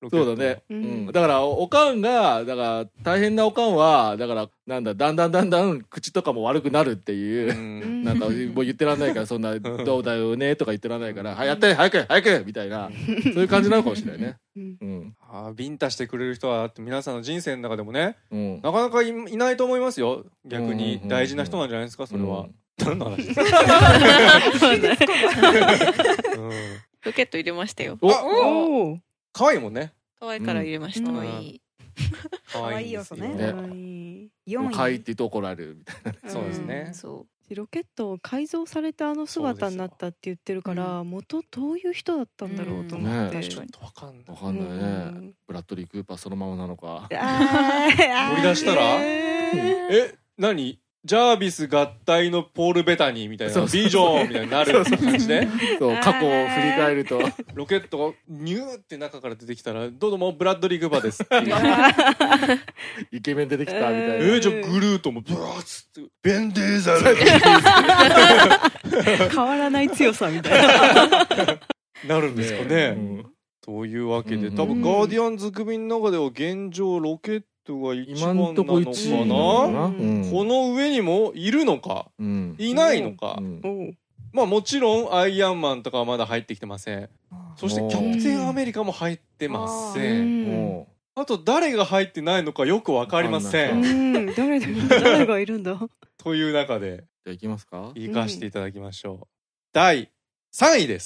ロケットのそうだね、 ううんん、だからおかんがだから大変なおかんはだからなんだだんだんだんだん口とかも悪くなるっていうう、 んなんかもう言ってらんないからそんなどうだよねとか言ってらんないからはいやって早く早くみたいなそういう感じなのかもしれないね。 うんうんあービンタしてくれる人はだって皆さんの人生の中でもねうんなかなかい、いないと思いますよ。逆うんに大事な人なんじゃないですかそれは。何の話ですか、うん、 ロケット入れましたよ。 おおお可愛いもんね。 可愛いから入れました。 うん可愛い。 可愛いんですよ可愛い要素ね可愛いよんいかいって言うと怒られるみたいな。 そうですねそロケットを改造されてあの姿になったって言ってるから元どういう人だったんだろうと思って、 うんねちょっとわかんない。 わかんないね、 うんブラッドリー・クーパーそのままなのか。 あー乗り出したらええ何ジャービス合体のポール・ベタニーみたいなそうそうビジョンみたいになる感じでそう過去を振り返るとロケットがニューって中から出てきたらどうもブラッドリー・クーパーですっていうイケメン出てきたみたいな、 えー、じゃあグルートもブワーッつってベンデーザルー変わらない強さみたいななるんですかね。 うんというわけでうん多分ガーディアンズ組の中では現状ロケットが一今番なのかんとこいちいなのかな。 な、うんこの上にもいるのかうんいないのか、 うんおうまあもちろんアイアンマンとかはまだ入ってきてません。そしておーキャプテンアメリカも入ってません。 もあと誰が入ってないのかよくわかりませ。 うんん誰だ誰がいるんだという中でうじゃあいきますか。 行かしていただきましょう。だいさんいです。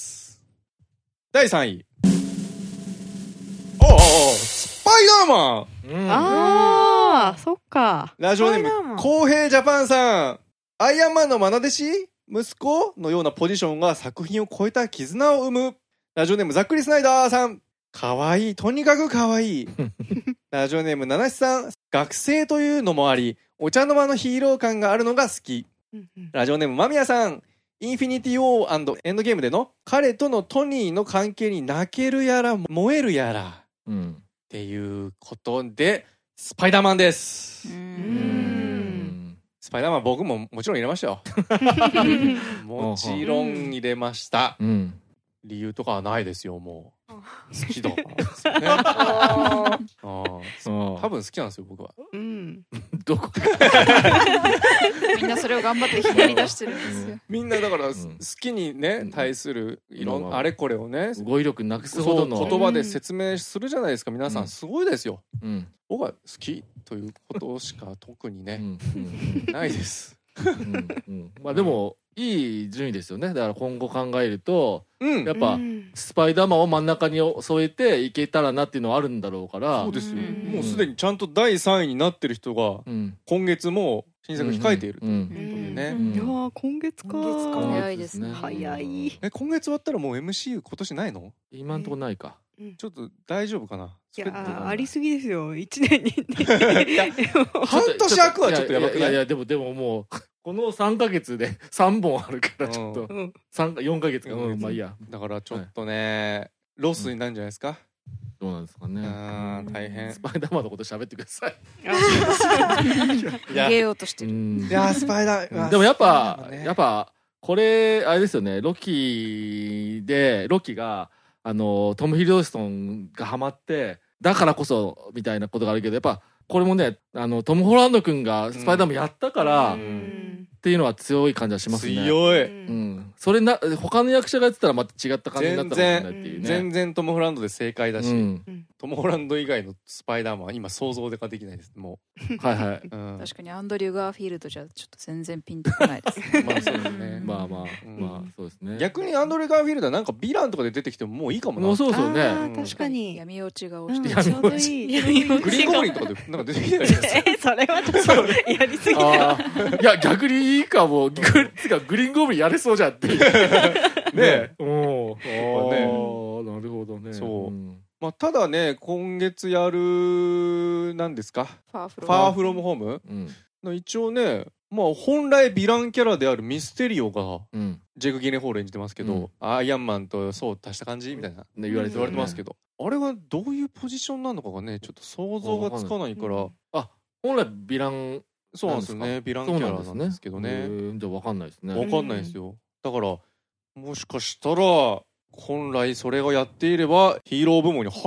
だいさんい。おおおスパイダーマンうんあーそっかラジオネーム、 スパイダーマン公平ジャパンさん。アイアンマンの愛弟子息子のようなポジションが作品を超えた絆を生む。ラジオネーム、ざっくりスナイダーさん。かわいい。とにかくかわいい。ラジオネーム、ななしさん。学生というのもあり、お茶の間のヒーロー感があるのが好き。 うんうんラジオネーム、間宮さん。インフィニティ・ウォー&エンドゲームでの彼とのトニーの関係に泣けるやら燃えるやらっうんていうことでスパイダーマンですう。う。 うんんスパイダーマン僕ももちろん入れましたよもちろん入れましたうん理由とかはないですよもう好きだからですよねあーうん多分好きなんですよ僕はうんどこみんなそれを頑張ってひねり出してるんですよ。 みんなだからん好きにね対するいろまあまあんあれこれをね語彙力なくすそうほどの言葉で説明するじゃないですか皆さうんんすごいですようん僕は好きということしか特にねうんうんないですうんうんまあでもいい順位ですよね。だから今後考えるとうんやっぱうんスパイダーマンを真ん中に添えていけたらなっていうのはあるんだろうからそうですようんもうすでにちゃんとだいさんいになってる人がうん今月も新作控えているとうんいうことでねいやー今月か今月か早いですね。 早いえ今月終わったらもう エムシーユー 今年ないの今んとこないか。 ちょっと大丈夫かないやそれってーありすぎですよ一年にいや半年空くはちょっとやばくないいやいやでもでももうこのさんかげつでさんぼんあるからちょっとうん三よんかげつかうんうんまあいいやだからちょっとねロスになるんじゃないですかどうなんですかね。 あー大変スパイダーマンのこと喋ってください。 いや逃げようとしてる。 うんいやースパイダーでもやっぱ、 ねやっぱこれあれですよね。ロキでロキがあのトム・ヒドルストンがハマってだからこそみたいなことがあるけどやっぱこれもねあのトム・ホランド君がスパイダーマンやったから、 うっんていうのは強い感じはしますね。 強いうん、それな他の役者がやってたらまた違った感じになったかもしれないっていうね。 全然トム・ホランドで正解だし、 うん、 トム・ホランド以外のスパイダーマンは今想像でかできないですもはいはい。 う、うん、 確かにアンドリュー・ガーフィールドじゃちょっと全然ピンとこないです。 まあそうですねまあまあ、 うんまあそうですね。 逆にアンドレ・ガーフィールドはなんかヴィランとかで出てきてももういいかもなもうそうそうね。 あー確かに闇落ちがうん落ちてちょうどいい闇落グリーンゴブリンとかでなんか出てきたりするえそれはちょっとやりすぎだあーいや逆にいいかも。グつかグリーンゴブリンやれそうじゃんっていう。 ねおお。 ねああなるほどね。 そうんまあただね今月やるなんですかファーフロファーフロムホームうんの一応ねまあ本来ヴィランキャラであるミステリオがうんジェイク・ギネホール演じてますけど、 うんアイアンマンとそう足した感じみたいなね言われて言われてますけど、あれはどういうポジションなのかがねちょっと想像がつかないから、 うん本来ヴィランそうなんですよねヴィランキャラなんですけどねへーじゃあわかんないですね。 わかんないですよだからもしかしたら本来それがやっていればヒーロー部門に入っ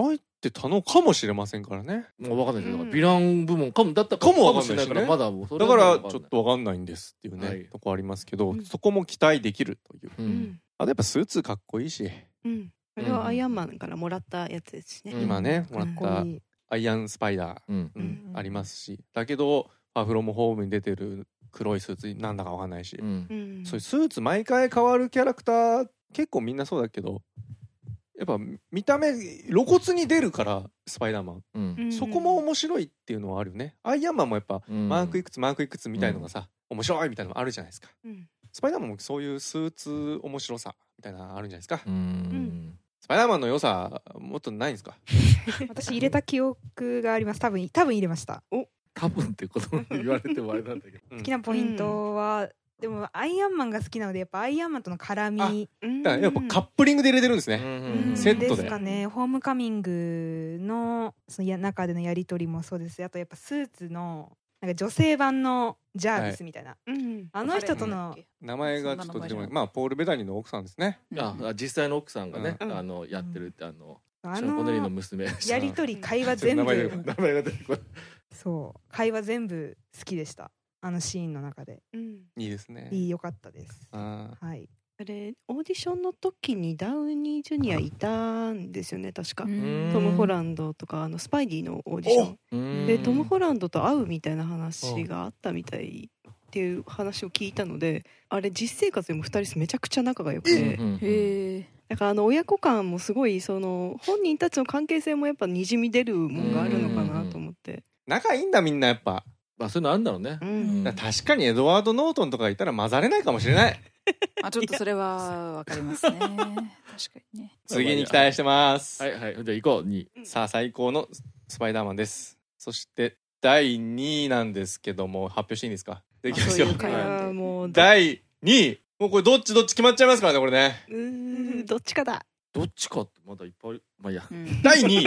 ってたのかもしれませんからね。 もう分かんないですよ。だからうんヴィラン部門かもだったかかももわかんないしねしれないから、まだもうそれだはからちょっ分んないとわかんないんですっていうね、 はいとこありますけど、 うんそこも期待できるという。 ううんんあとやっぱスーツかっこいいし、 うんあれはアイアンマンからもらったやつですしね、 うん今ねもらかっったこいいアイアンスパイダー、 うんうんうんありますし、だけどファーフロムホームに出てる黒いスーツなんだかわかんないし、 うんうんそういうスーツ毎回変わるキャラクター結構みんなそうだけど、やっぱ見た目露骨に出るからスパイダーマン、 うんうんそこも面白いっていうのはあるよね。アイアンマンもやっぱうんマークいくつマークいくつみたいのがさ、面白いみたいなのもあるじゃないですか。 うんスパイダーマンもそういうスーツ面白さみたいなのあるんじゃないですか。 うんスパイダーマンの良さもっとないんですか。 私入れた記憶があります。多分多分入れました。 多分ってこと言われてもあれなんだけどうん好きなポイントは、でもアイアンマンが好きなのでやっぱアイアンマンとの絡みうんだからやっぱカップリングで入れてるんですね。 うんセットでですかね。ホームカミングのそのや中でのやり取りもそうですし、あとやっぱスーツのなんか女性版のジャービスみたいな、 うんあの人との名前がちょっと出てこない。 そんな名前じゃんまあポール・ベダニーの奥さんですね。 あ実際の奥さんがね、 うんあのやってるってあのあショーン・コネリーのの娘やり取り会話全名前出てこ部ない名前が出てこないそう会話全部好きでした。あのシーンの中でうんいいですね。 いい良かったです。 あはい。 あれオーディションの時にダウニージュニアいたんですよね確か、 うんトム・ホランドとかあのスパイディのオーディションうんでトム・ホランドと会うみたいな話があったみたいっていう話を聞いたので、あれ実生活でもふたりめちゃくちゃ仲が良くて、 うんへえ。 だからあの親子間もすごいその本人たちの関係性もやっぱにじみ出るもんがあるのかなと思って、 仲いいんだみんなやっぱ。 まあそういうのあるんだろうねうんだから確かにエドワード・ノートンとかいたら混ざれないかもしれない。 あ、ちょっとそれはわかりますね。確かにね。 次に期待してます。 はいはいじゃあ行こうにさあ最高のスパイダーマンです。そしてだいにいなんですけども発表していいんですか。できますよそういう。会話いやーもうだいにい、もうこれどっちどっち決まっちゃいますからねこれね。 うーんどっちかだ。 どっちかってまだいっぱいあるまあいいやうんだいにい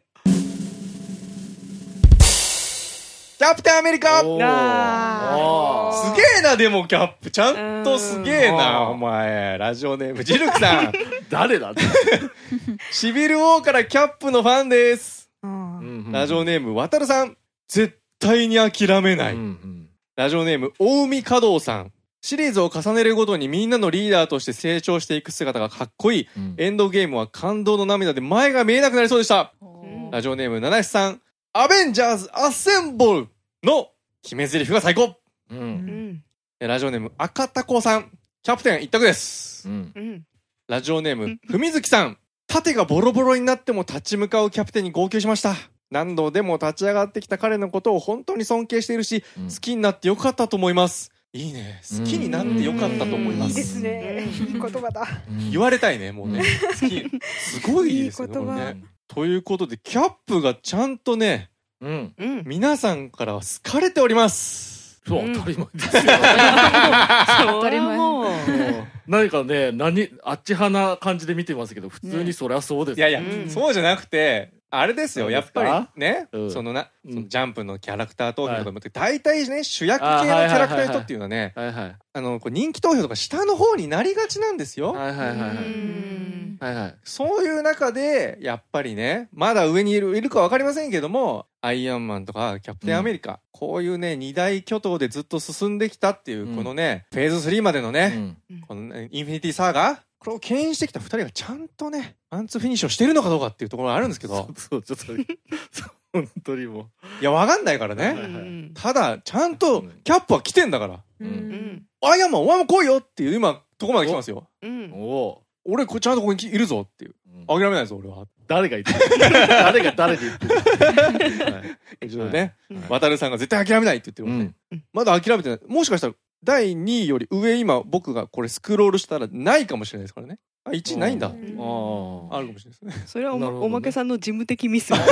キャプテンアメリカ。 おーあーすげえなでもキャップちゃんとすげえなうんお前。ラジオネームジルクさん誰だってシビル王からキャップのファンです。 うんラジオネーム渡るさん絶対に諦めない、 うんうんラジオネーム大海華道さんシリーズを重ねるごとにみんなのリーダーとして成長していく姿がかっこいい。 うんエンドゲームは感動の涙で前が見えなくなりそうでした。 んラジオネーム七七さんアベンジャーズアッセンボルの決め台詞が最高。 ううんんラジオネーム赤タコさんキャプテン一択です。 うんうんラジオネームふみずきさん盾がボロボロになっても立ち向かうキャプテンに号泣しました。何度でも立ち上がってきた彼のことを本当に尊敬しているし、 うん好きになってよかったと思います。いいね、好きになってよかったと思います。 いいですね。いい言葉だ。 うん言われたいねもうね、好きすごいいいですよねいい言葉これね。ということでキャップがちゃんとねうんうん皆さんからは好かれております。 そううん当たり前ですよ当たり前もうもう何かね何あっち派な感じで見てますけど普通にそりゃそうですいやいや、 うんそうじゃなくてあれですよそうですかやっぱりね、 うんそのな、 うんそのジャンプのキャラクター投票とかはもって大体ね主役系のキャラクターの人っていうのはねはいはいあのこう人気投票とか下の方になりがちなんですよ、 はいはいはいはいうんはいはいそういう中でやっぱりねまだ上にいるいるか分かりませんけどもアイアンマンとかキャプテンアメリカ、こういうね二大巨頭でずっと進んできたっていう、 うんこのねフェーズスリーまでのね、 うんこのねインフィニティサーガこれを牽引してきたふたりがちゃんとねワンツーフィニッシュをしてるのかどうかっていうところがあるんですけどそうちょっとそう本当にもいや分かんないからね、 はいはいうんただちゃんとキャップは来てんだから、 ううんんアイアンマンお前も来いよっていう今とこまで来てますよ。 うんおお俺こちゃんとここにいるぞっていうー諦めないぞ俺は。 誰が言ってる誰が誰に言ってるはいちょっとね、 うん渡るさんが絶対諦めないって言ってるもんね、 うんまだ諦めてない。もしかしたらだいにいより上今僕がこれスクロールしたらないかもしれないですからね。あいちいないんだ、 うんあああるかもしれないですね。 それはお,、 なるほどねおまけさんの事務的ミス貼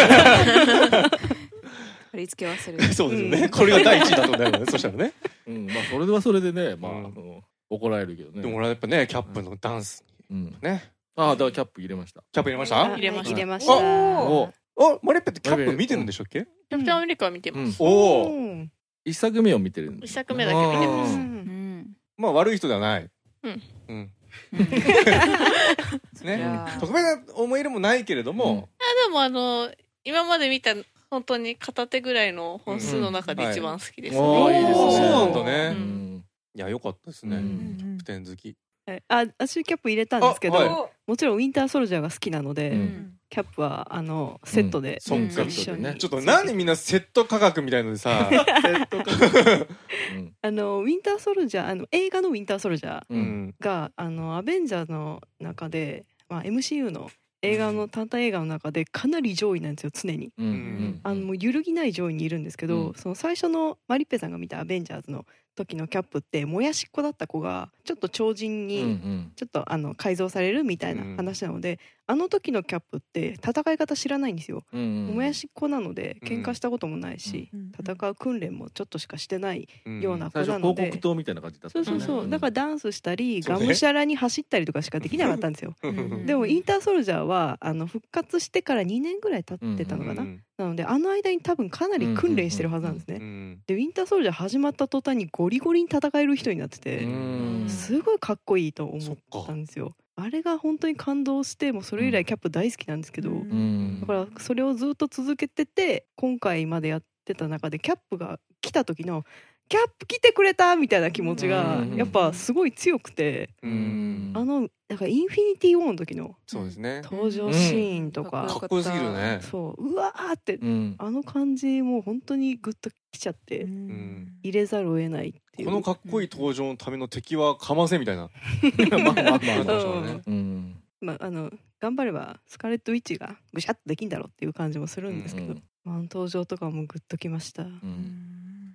り付け忘れる。 そうですよね、 うんこれがだいいちいだと思うんだよねそしたらね。 うんまあそれはそれでねまあうんあの怒られるけどねでも俺はやっぱねキャップのダンスうんにねああだからキャップ入れましたキャップ入れました入れました入れましたおあマリッペってキャップ見てるんでしたっけ、 キャプテンアメリカは見てます。 おおうん一作目を見てるんで一作目だけ見てます。 うんうん。 まあ悪い人ではないうんうんいねやー特別な思い入れもないけれども、 でもあの今まで見た本当に片手ぐらいの本数の中で一番好きですね。 うんはい、いいですね。 そうなんだね。 ううん、いや良かったですね。 うん、 キャプテン好き。 あ、私キャップ入れたんですけど、 はい、 もちろんウィンターソルジャーが好きなので、うん、キャップはあのセットで、 うん、 一緒に、 ね、ちょっとなんでみんなセット価格みたいのでさセット価格あのウィンターソルジャー、あの映画のウィンターソルジャーが、うん、あのアベンジャーの中で、まあ、エムシーユー の映画の単体映画の中でかなり上位なんですよ、常に、うんうん、あのもう揺るぎない上位にいるんですけど、うん、その最初のマリッペさんが見たアベンジャーズの時のキャップってもやしっこだった子がちょっと超人にちょっとあの改造されるみたいな話なので、うん、あの時のキャップって戦い方知らないんですよ、うんうん、もやしっこなので喧嘩したこともないし、うん、戦う訓練もちょっとしかしてないような子なので、 最初広告塔みたいな感じだった、ね、 そうそうそう、だからダンスしたり、うん、がむしゃらに走ったりとかしかできなかったんですよでもインターソルジャーはあの復活してからにねんぐらい経ってたのかな、うんうん、なのであの間に多分かなり訓練してるはずなんですね、うんうんうん、でウィンターソルジャー始まった途端にゴリゴリに戦える人になってて、すごいかっこいいと思ったんですよ。あれが本当に感動して、もうそれ以来キャップ大好きなんですけど、だからそれをずっと続けてて、今回までやってた中でキャップが来た時のキャップ来てくれたみたいな気持ちがやっぱすごい強くて、うん、あのだからインフィニティ・ウォーの時の登場シーンとか、 うん、かっこよすぎるね。 そううわーって、うん、あの感じもう本当にグッときちゃって、うん、入れざるを得ないっていう。 このかっこいい登場のための敵はかませみたいなまあまあまあまああの頑張ればスカーレット・ウィッチがぐしゃっとできんだろうっていう感じもするんですけど、うんうん、まあ、登場とかもグッときました、うん、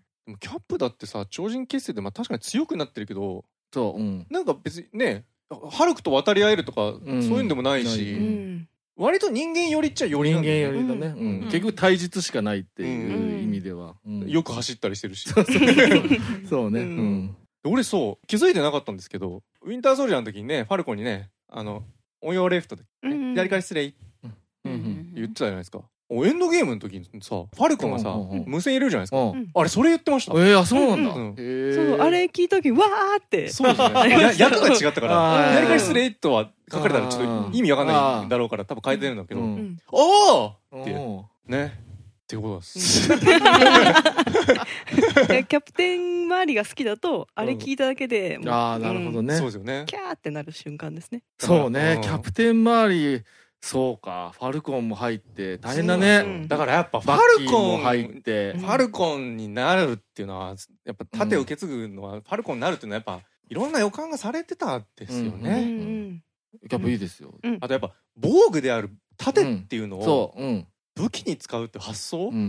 でもキャップだってさ超人結成でまあ確かに強くなってるけど、 そう、うん、 なんか別にねハルクと渡り合えるとか、うん、そういうんでもないし、うん、割と人間寄りっちゃ寄りなんだよね。 人間寄りだね、うんうん、結局体術しかないっていう意味では、うん、 よく走ったりしてるしそうね、うん、 俺そう気づいてなかったんですけど、ウィンターソルジャーの時にねファルコンにねあのオンヨーレフトで、ね、うん、左から失礼、うんうん、言ってたじゃないですか。エンドゲームの時にさファルコンがさ、うんうん、無線入れるじゃないですか、うん、あれそれ言ってました。 えー、そうなんだ、うん、 そうあれ聞いた時わーってそうですねや役が違ったから左から失礼とは書かれたらちょっと意味わかんないんだろうから多分変えてるんだけど、うん、おーってねっていうことですキャプテン周りが好きだとあれ聞いただけで、 うん、ああなるほどね、 そうですよね、 キャーってなる瞬間ですね。 そうね、うん、キャプテン周りそうか、ファルコンも入って大変だね、うん、 だからやっぱファルコンも入ってファルコンになるっていうのはやっぱ盾を受け継ぐのは、うん、ファルコンになるっていうのはやっぱいろんな予感がされてたんですよね、うんうんうん、 やっぱいいですよ、 うん、あとやっぱ防具である盾っていうのを武器に使うって発想、うん、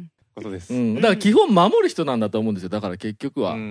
ことです、 うん、だから基本守る人なんだと思うんですよ。だから結局は、うんうん、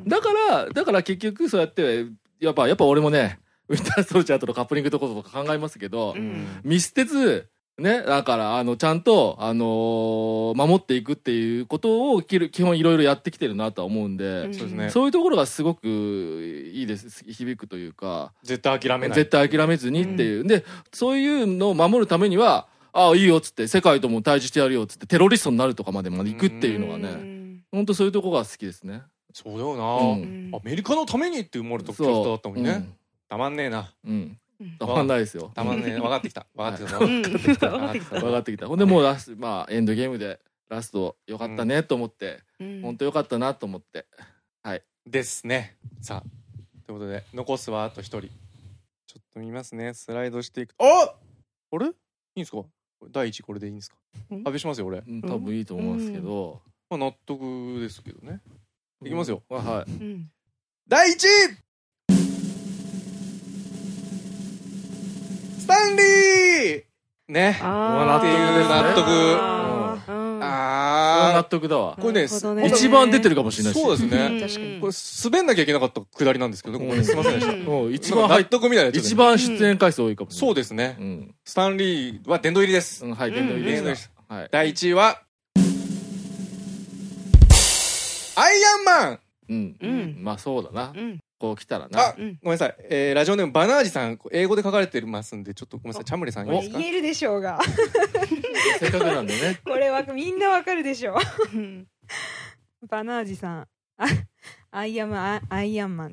だからだから結局そうやってやっぱやっぱ俺もねウィンターソルジャーとのカップリングとかとか考えますけど、うん、見捨てずね、だからあのちゃんと、あのー、守っていくっていうことを基本いろいろやってきてるなとは思うんで、うん、そうですね、そういうところがすごくいいです。響くというか絶対諦めない絶対諦めずにっていう、うん、でそういうのを守るためにはああいいよっつって世界とも対峙してやるよっつってテロリストになるとかまでまで行くっていうのがね、本当そういうところが好きですね。 そうだよな、うん、アメリカのためにって生まれたキャラクターだったのにね、うん、たまんねえな、うん、 たまんないですよ。 たまんねえ分かってきた分かってきた分かってきた分かってきたほんでもうラスト、まあ、エンドゲームでラストよかったねと思って、うん、本当よかったなと思って、はいですね。さあということで残すはあと一人、ちょっと見ますね、スライドしていくと、ああれいいんですか、だいいちこれでいいんですか、発表しますよ俺、 うん、多分いいと思いますけど、 まあ、納得ですけどね。いきますよ、 うん、はい、うん、 だいいちスタンリーね、 あっていう納得、 ああ納得だわ。 これね一番出てるかもしれないし、 そうですね、確かにこれ滑んなきゃいけなかったくだりなんですけど、ここねすいませんでした。もう一番納得みたいなやつ、 一番出演回数多いかも。 そうですね、スタンリーは殿堂入りです。 はい、殿堂入りです。 だいいちいはアイアンマン。 うんうん、まあそうだな、こう来たらな。 あ、ごめんなさい、えー、ラジオネームバナージさん、英語で書かれてますんでちょっとごめんなさい、チャムレさんいいですか。 言えるでしょうがせっかくなんでねこれはみんなわかるでしょうバナージさん、アイアムアイアンマンって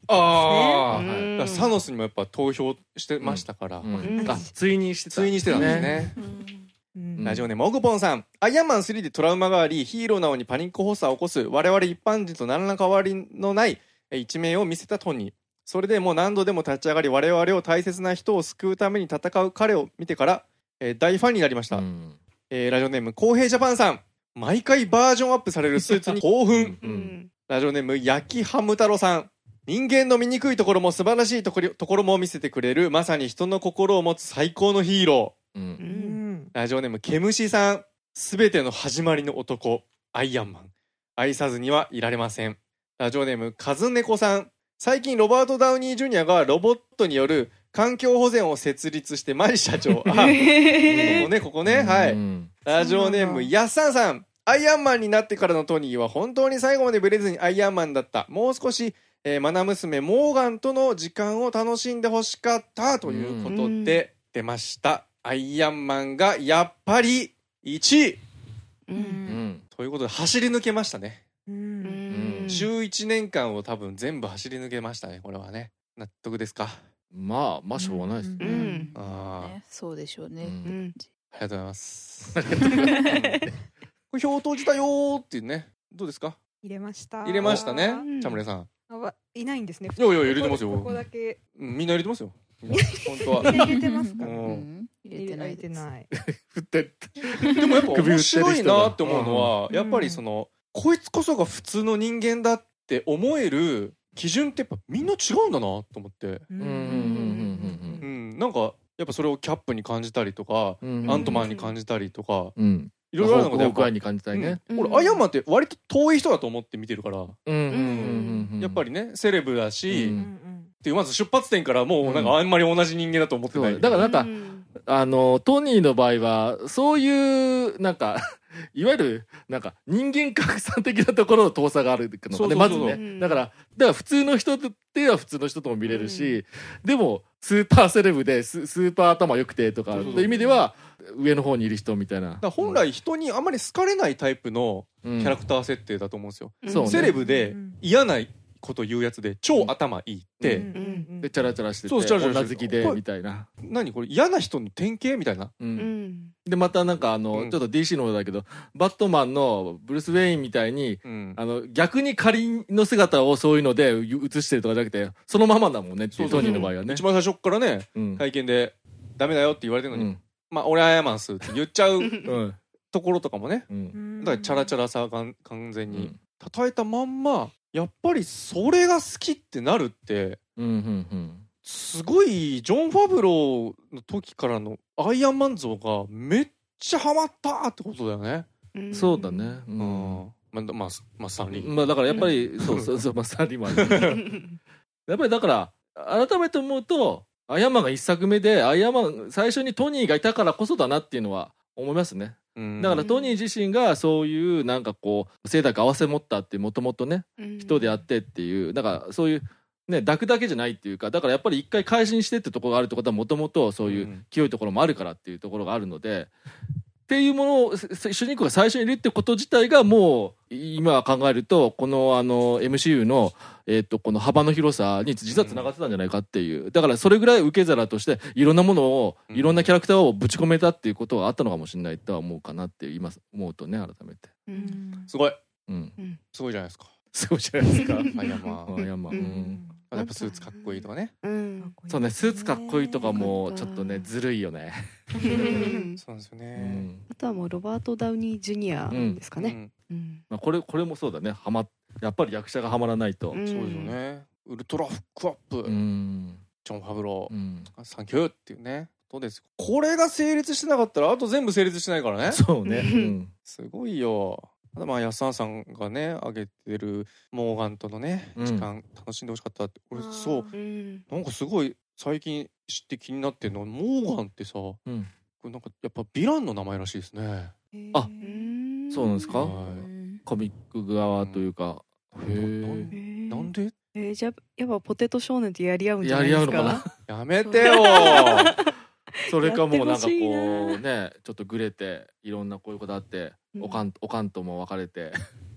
ああ、 うんだからサノスにもやっぱ投票してましたから、 うんあ追認してた追認してたんですね。 うんラジオネームオグポンさん、アイアンマンスリーでトラウマがありヒーローなのにパニック発作を起こす我々一般人と何ら変わりのない一面を見せたトニー。それでもう何度でも立ち上がり我々を大切な人を救うために戦う彼を見てから、えー大ファンになりました、 うんえーラジオネーム公平ジャパンさん、毎回バージョンアップされるスーツに興奮ううんんラジオネーム焼きハム太郎さん、人間の醜いところも素晴らしいところところも見せてくれるまさに人の心を持つ最高のヒーロー。 うんうんラジオネームケムシさん、すべての始まりの男アイアンマン、愛さずにはいられません。ラジオネームカズネコさん、最近ロバート・ダウニー・ジュニアがロボットによる環境保全を設立してマリ社長あここねここね、はい。 うんラジオネームヤッサンさん、アイアンマンになってからのトニーは本当に最後までブレずにアイアンマンだった。もう少し、えー、マナ娘モーガンとの時間を楽しんでほしかったということで出ました、アイアンマンがやっぱりいちいううんんということで走り抜けましたね。 うんうんじゅういちねんかんを多分全部走り抜けましたね。これはね、納得ですか？ まあまあしょうがないですううんんあー、 ねそうでしょうね、 うんうんありがとうございますこれ票投じたよーっていうね、どうですか？ 入れました入れましたね、 うんチャムレさん。 あわいないんですね。 いやいや入れてますよここここだけうんみんな入れてますよ。みんな本当は。 入れてますかうね。 ん入れてないですない。 振ってでもやっぱ面白いなって首振ってる人が思うのは、 うんやっぱりそのこいつこそが普通の人間だって思える基準ってやっぱみんな違うんだなと思って、 ううんうんうんうん、なんかやっぱそれをキャップに感じたりとか、 うんうんアントマンに感じたりとか、 うんいろいろあるのでやっぱホークアイに感じたいねうん俺アイアンマンって割と遠い人だと思って見てるから、 うんうんうんうんやっぱりねセレブだし、 うんうんうんっていうまず出発点からもうなんかあんまり同じ人間だと思ってない、 そうだからなんかうんあのトニーの場合はそういうなんかいわゆるなんか人間拡散的なところの遠さがあるのそうそうそうかねまずねうんだからだから普通の人っては普通の人とも見れるし、でもスーパーセレブでススーパー頭良くてとかそうそうという意味では上の方にいる人みたいなだから本来人にあんまり好かれないタイプのキキャラクター設定だと思うんですよ、 そうねセレブでうん嫌なこと言うやつで超頭いいって、 うんうんうんでチャラチャラしててそうチャラチャラしてる女好きでこれみたいな、 何これ嫌な人の典型みたいな、 う、 うんんでまたなんかあの、 うんちょっと ディーシー の方だけどバットマンのブルース・ウェインみたいにうんあの逆に仮の姿をそういうので映してるとかじゃなくてそのままだもんねっていうトニーの場合はね一番最初からねうん会見でダメだよって言われてるのに、 うんまあ俺アイアンマンっすって言っちゃううんところとかもね、 うんだからチャラチャラさが完全に叩いたまんまやっぱりそれが好きってなるってうんうんうんすごいジョン・ファブローの時からのアイアンマン像がめっちゃハマったってことだよね。 うんそうだね、ううんん、まあまあまあスタンリー、 まあだからやっぱり、そうそうそうまあサリーマンやっぱりだから改めて思うとアイアンマンが一作目でアイアンマン最初にトニーがいたからこそだなっていうのは思いますね。 うんだからトニー自身がそういうなんかこう性格合わせ持ったってもともとね人であってっていうだからそういうね抱くだけじゃないっていうかだからやっぱり一回改心してってところがあるってことはもともとそういううん清いところもあるからっていうところがあるのでっていうものをせ主人公が最初にいるってこと自体がもう今考えるとこのあの エムシーユー のえっとこの幅の広さに実はつながってたんじゃないかっていうだからそれぐらい受け皿としていろんなものをうんいろんなキャラクターをぶち込めたっていうことはあったのかもしれないとは思うかなって今思うとね改めてうんすごいうんすごいじゃないですかすごいじゃないですかアイアンマンアイアンマンうんあとやっぱスーツかっこいいとかね、 うんそうねスーツかっこいいとかもねちょっとねずるいよねうんそうなんですようね、 んあとはもうロバート・ダウニー・ジュニアですかね。 うんうんまあこれこれもそうだねはまやっぱり役者がはまらないとうんそうですよねウルトラフックアップ、 うんジョン・ファブロー、 うんサンキューっていうねそうですこれが成立してなかったらあと全部成立してないからねそうねうんすごいよ。ただまあ安田さんがね挙げてるモーガンとのねうん時間楽しんでほしかったって俺あーそううんなんかすごい最近知って気になってるのはモーガンってさこうんれなんかやっぱヴィランの名前らしいですね。 あうんそうなんですかはコミック側というかへい。 へえーなんでえーじゃあやっぱポテト少年とやり合うんじゃやないですか。 り合うのかなやめてよそれかもうなんかやってほしいなこうねちょっとグレていろんなこういうことあってうんおかんおかんとも別れて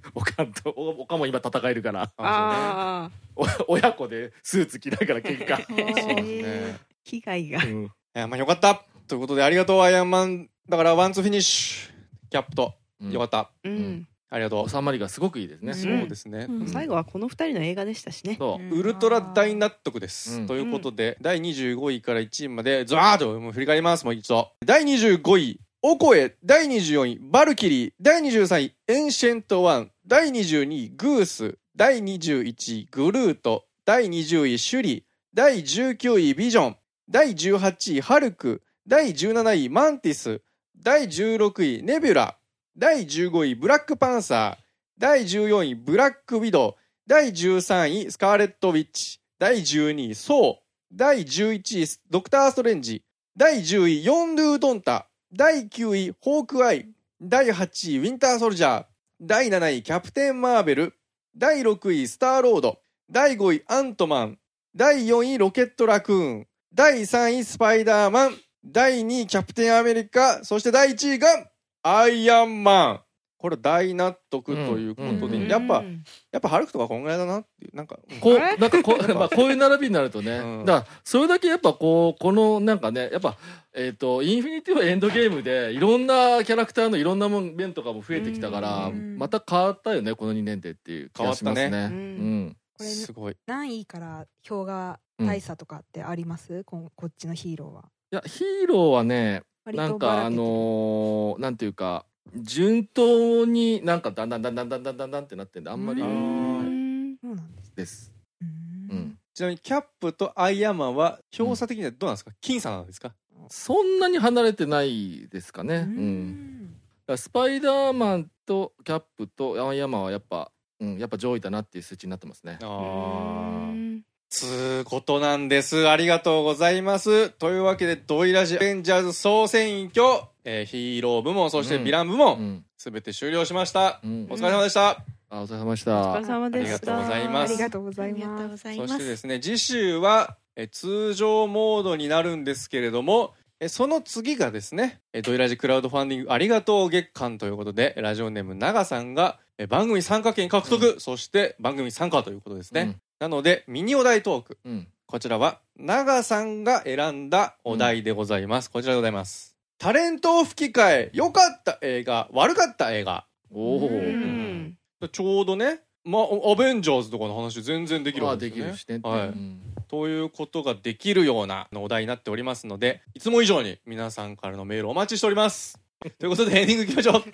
おかんとおおかんも今戦えるからあお親子でスーツ着ながら喧嘩そうですね。 被害がうんいや、まあよかった。ということで、ありがとう、アイアンマン。だから、ワンツーフィニッシュ。キャップと。 うんよかった。 うんありがとう。 収まりがすごくいいですね。 そうですね。 うん最後はこの二人の映画でしたしねそうウルトラ大納得です。 うんということで、だいにじゅうごいからいちいまで、ずわーっともう振り返ります。もう一度。だいにじゅうごい、オコエ。だいにじゅうよんい、バルキリー。だいにじゅうさんい、エンシェントワン。だいにじゅうにい、グース。だいにじゅういちい、グルート。だいにじゅうい、シュリ。だいじゅうきゅうい、ビジョン。だいじゅうはちい、ハルク。だいじゅうなない、マンティス。だいじゅうろくい、ネビュラ。だいじゅうごい、ブラックパンサー。だいじゅうよんい、ブラックウィドウ。だいじゅうさんい、スカーレット・ウィッチ。だいじゅうにい、ソー。だいじゅういちい、ドクター・ストレンジ。だいじゅうい、ヨンドゥ・ドンタ。だいきゅうい、ホークアイ。だいはちい、ウィンター・ソルジャー。だいなない、キャプテン・マーベル。だいろくい、スター・ロード。だいごい、アントマン。だいよんい、ロケット・ラクーン。だいさんい、スパイダーマン。だいにい、キャプテン・アメリカ。そしてだいいちいが、アイアンマン。これ大納得ということで、 うんやっぱ、 うんやっぱハルクとかこんぐらいだなっていうなんか、うんこうなんかこう、まあ、こういう並びになるとね、 うんだからそれだけやっぱこうこのなんかねやっぱえっ、とインフィニティはエンドゲームでいろんなキャラクターのいろんな面とかも増えてきたから、 うんまた変わったよねこのにねんでっていう気がしますね。 変わったねうんこれすごい。 何位から票が大差とかってあります、ここっちのヒーローは。 いやヒーローはね割なんとばらけてるかあのーなんていうか順当になんかだんだんだんだんだんだんだんだんってなってんであんまりううんそうなんです。 です。 ううんんちなみにキャップとアイアンマンは票差的にはどうなんですか、僅差なんですか？ そんなに離れてないですかね。 ううんんだからスパイダーマンとキャップとアイアンマンはやっぱ、うん、やっぱ上位だなっていう数値になってますね。 あうーんつうことなんです。ありがとうございます。というわけで、ドイラジアベンジャーズ総選挙、えーヒーロー部門、そしてヴィラン部う門、 んすべて終了しました。 うんお疲れ様でした。 あお疲れ様でしお疲れた。 様でした。 ありがとうございますありがとうございありがとうます。 ございますそしてですね、次週は、えー通常モードになるんですけれども、えーその次がですね、えードイラジクラウドファンディングありがとう月間ということで、ラジオネーム長さんが、えー番組参加権獲得、そして番組参加ということですね。 うんなので、ミニお題トーク。 うんこちらは、長さんが選んだお題でございます。こちらでございます。タレント吹き替え、良かった映画、悪かった映画。 おお。 うんちょうどね、まあ、アベンジャーズとかの話全然できるあわけですよね。 できるしね。 はいうんということができるようなお題になっておりますので、いつも以上に皆さんからのメールお待ちしております。ということでエンディングいきましょう。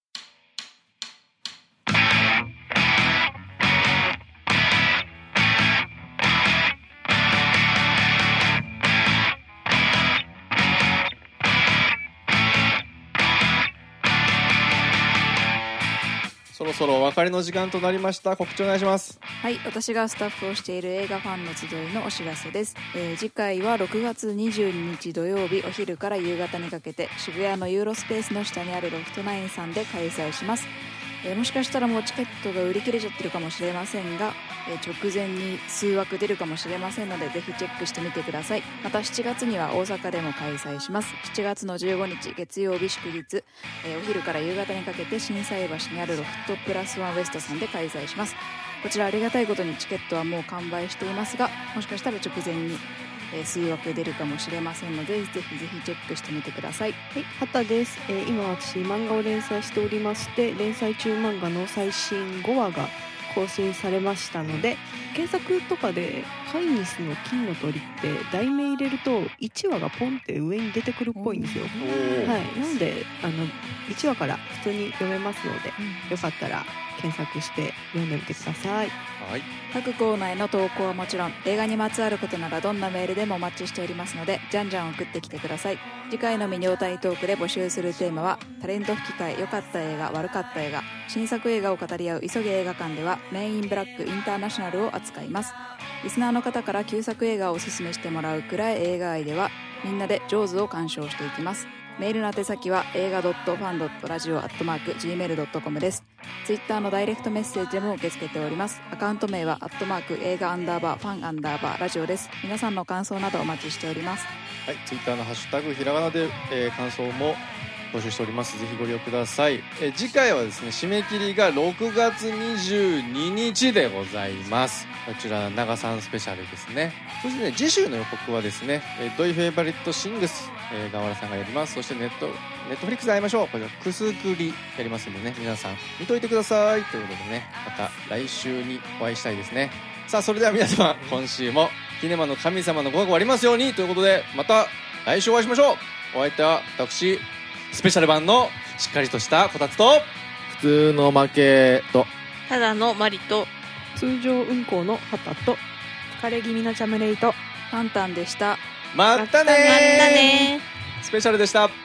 そろそろお別れの時間となりました。告知お願いします。 はい、私がスタッフをしている映画ファンの集いのお知らせです、えー次回はろくがつにじゅうににち土曜日お昼から夕方にかけて渋谷のユーロスペースの下にあるロフトナインさんで開催します、えーもしかしたらもうチケットが売り切れちゃってるかもしれませんが、えー直前に数枠出るかもしれませんのでぜひチェックしてみてください。またしちがつには大阪でも開催します。しちがつのじゅうごにち月曜日祝日、えーお昼から夕方にかけて心斎橋にあるロフトプラスワンウエストさんで開催します。こちらありがたいことにチケットはもう完売していますが、もしかしたら直前に、えー数枠出るかもしれませんのでぜひぜひチェックしてみてください。 はい、畑です、えー今私漫画を連載しておりまして、連載中漫画の最新ごわが更新されましたので、検索とかでカイニスの金の鳥って題名入れるといちわがポンって上に出てくるっぽいんですよ。はい、なのであのいちわから普通に読めますので、よかったら検索して読んでみてください。 はい。 各コーナーへの投稿はもちろん映画にまつわることならどんなメールでもお待ちしておりますのでじゃんじゃん送ってきてください。次回のミニオタイトークで募集するテーマはタレント吹き替え良かった映画悪かった映画新作映画を語り合う急げ映画館ではメインインブラックインターナショナルを扱います。リスナーの方から旧作映画をおすすめしてもらう暗い映画愛ではみんなでジョーズを鑑賞していきます。メールの宛先は映画 .fan.radio アットマーク ジーメールドットコム です。ツイッターのダイレクトメッセージでも受け付けております。アカウント名はアットマーク映画アンダーバーファンアンダーバーラジオです。皆さんの感想などお待ちしております。 はい、ツイッターのハッシュタグひらがなで、えー感想も募集しております。ぜひご利用ください。え次回はですね、締め切りがろくがつにじゅうににちでございます。こちら長さんスペシャルですね。そしてね、次週の予告はですね、えドイフェイバリットシングス、えー、ガワラさんがやります。そしてネットネットフリックスで会いましょう。これくすぐりやりますんでね、皆さん見といてくださいということでね、また来週にお会いしたいですね。さあ、それでは皆様、今週もキネマの神様のご加護ありますようにということで、また来週お会いしましょう。お相手は私、スペシャル版のしっかりとしたこたつと、 普通の負けと、 ただのマリと、 通常運行のハタと、 疲れ気味のチャムレイとタンタンでした。 またねー。 またねー。 スペシャルでした。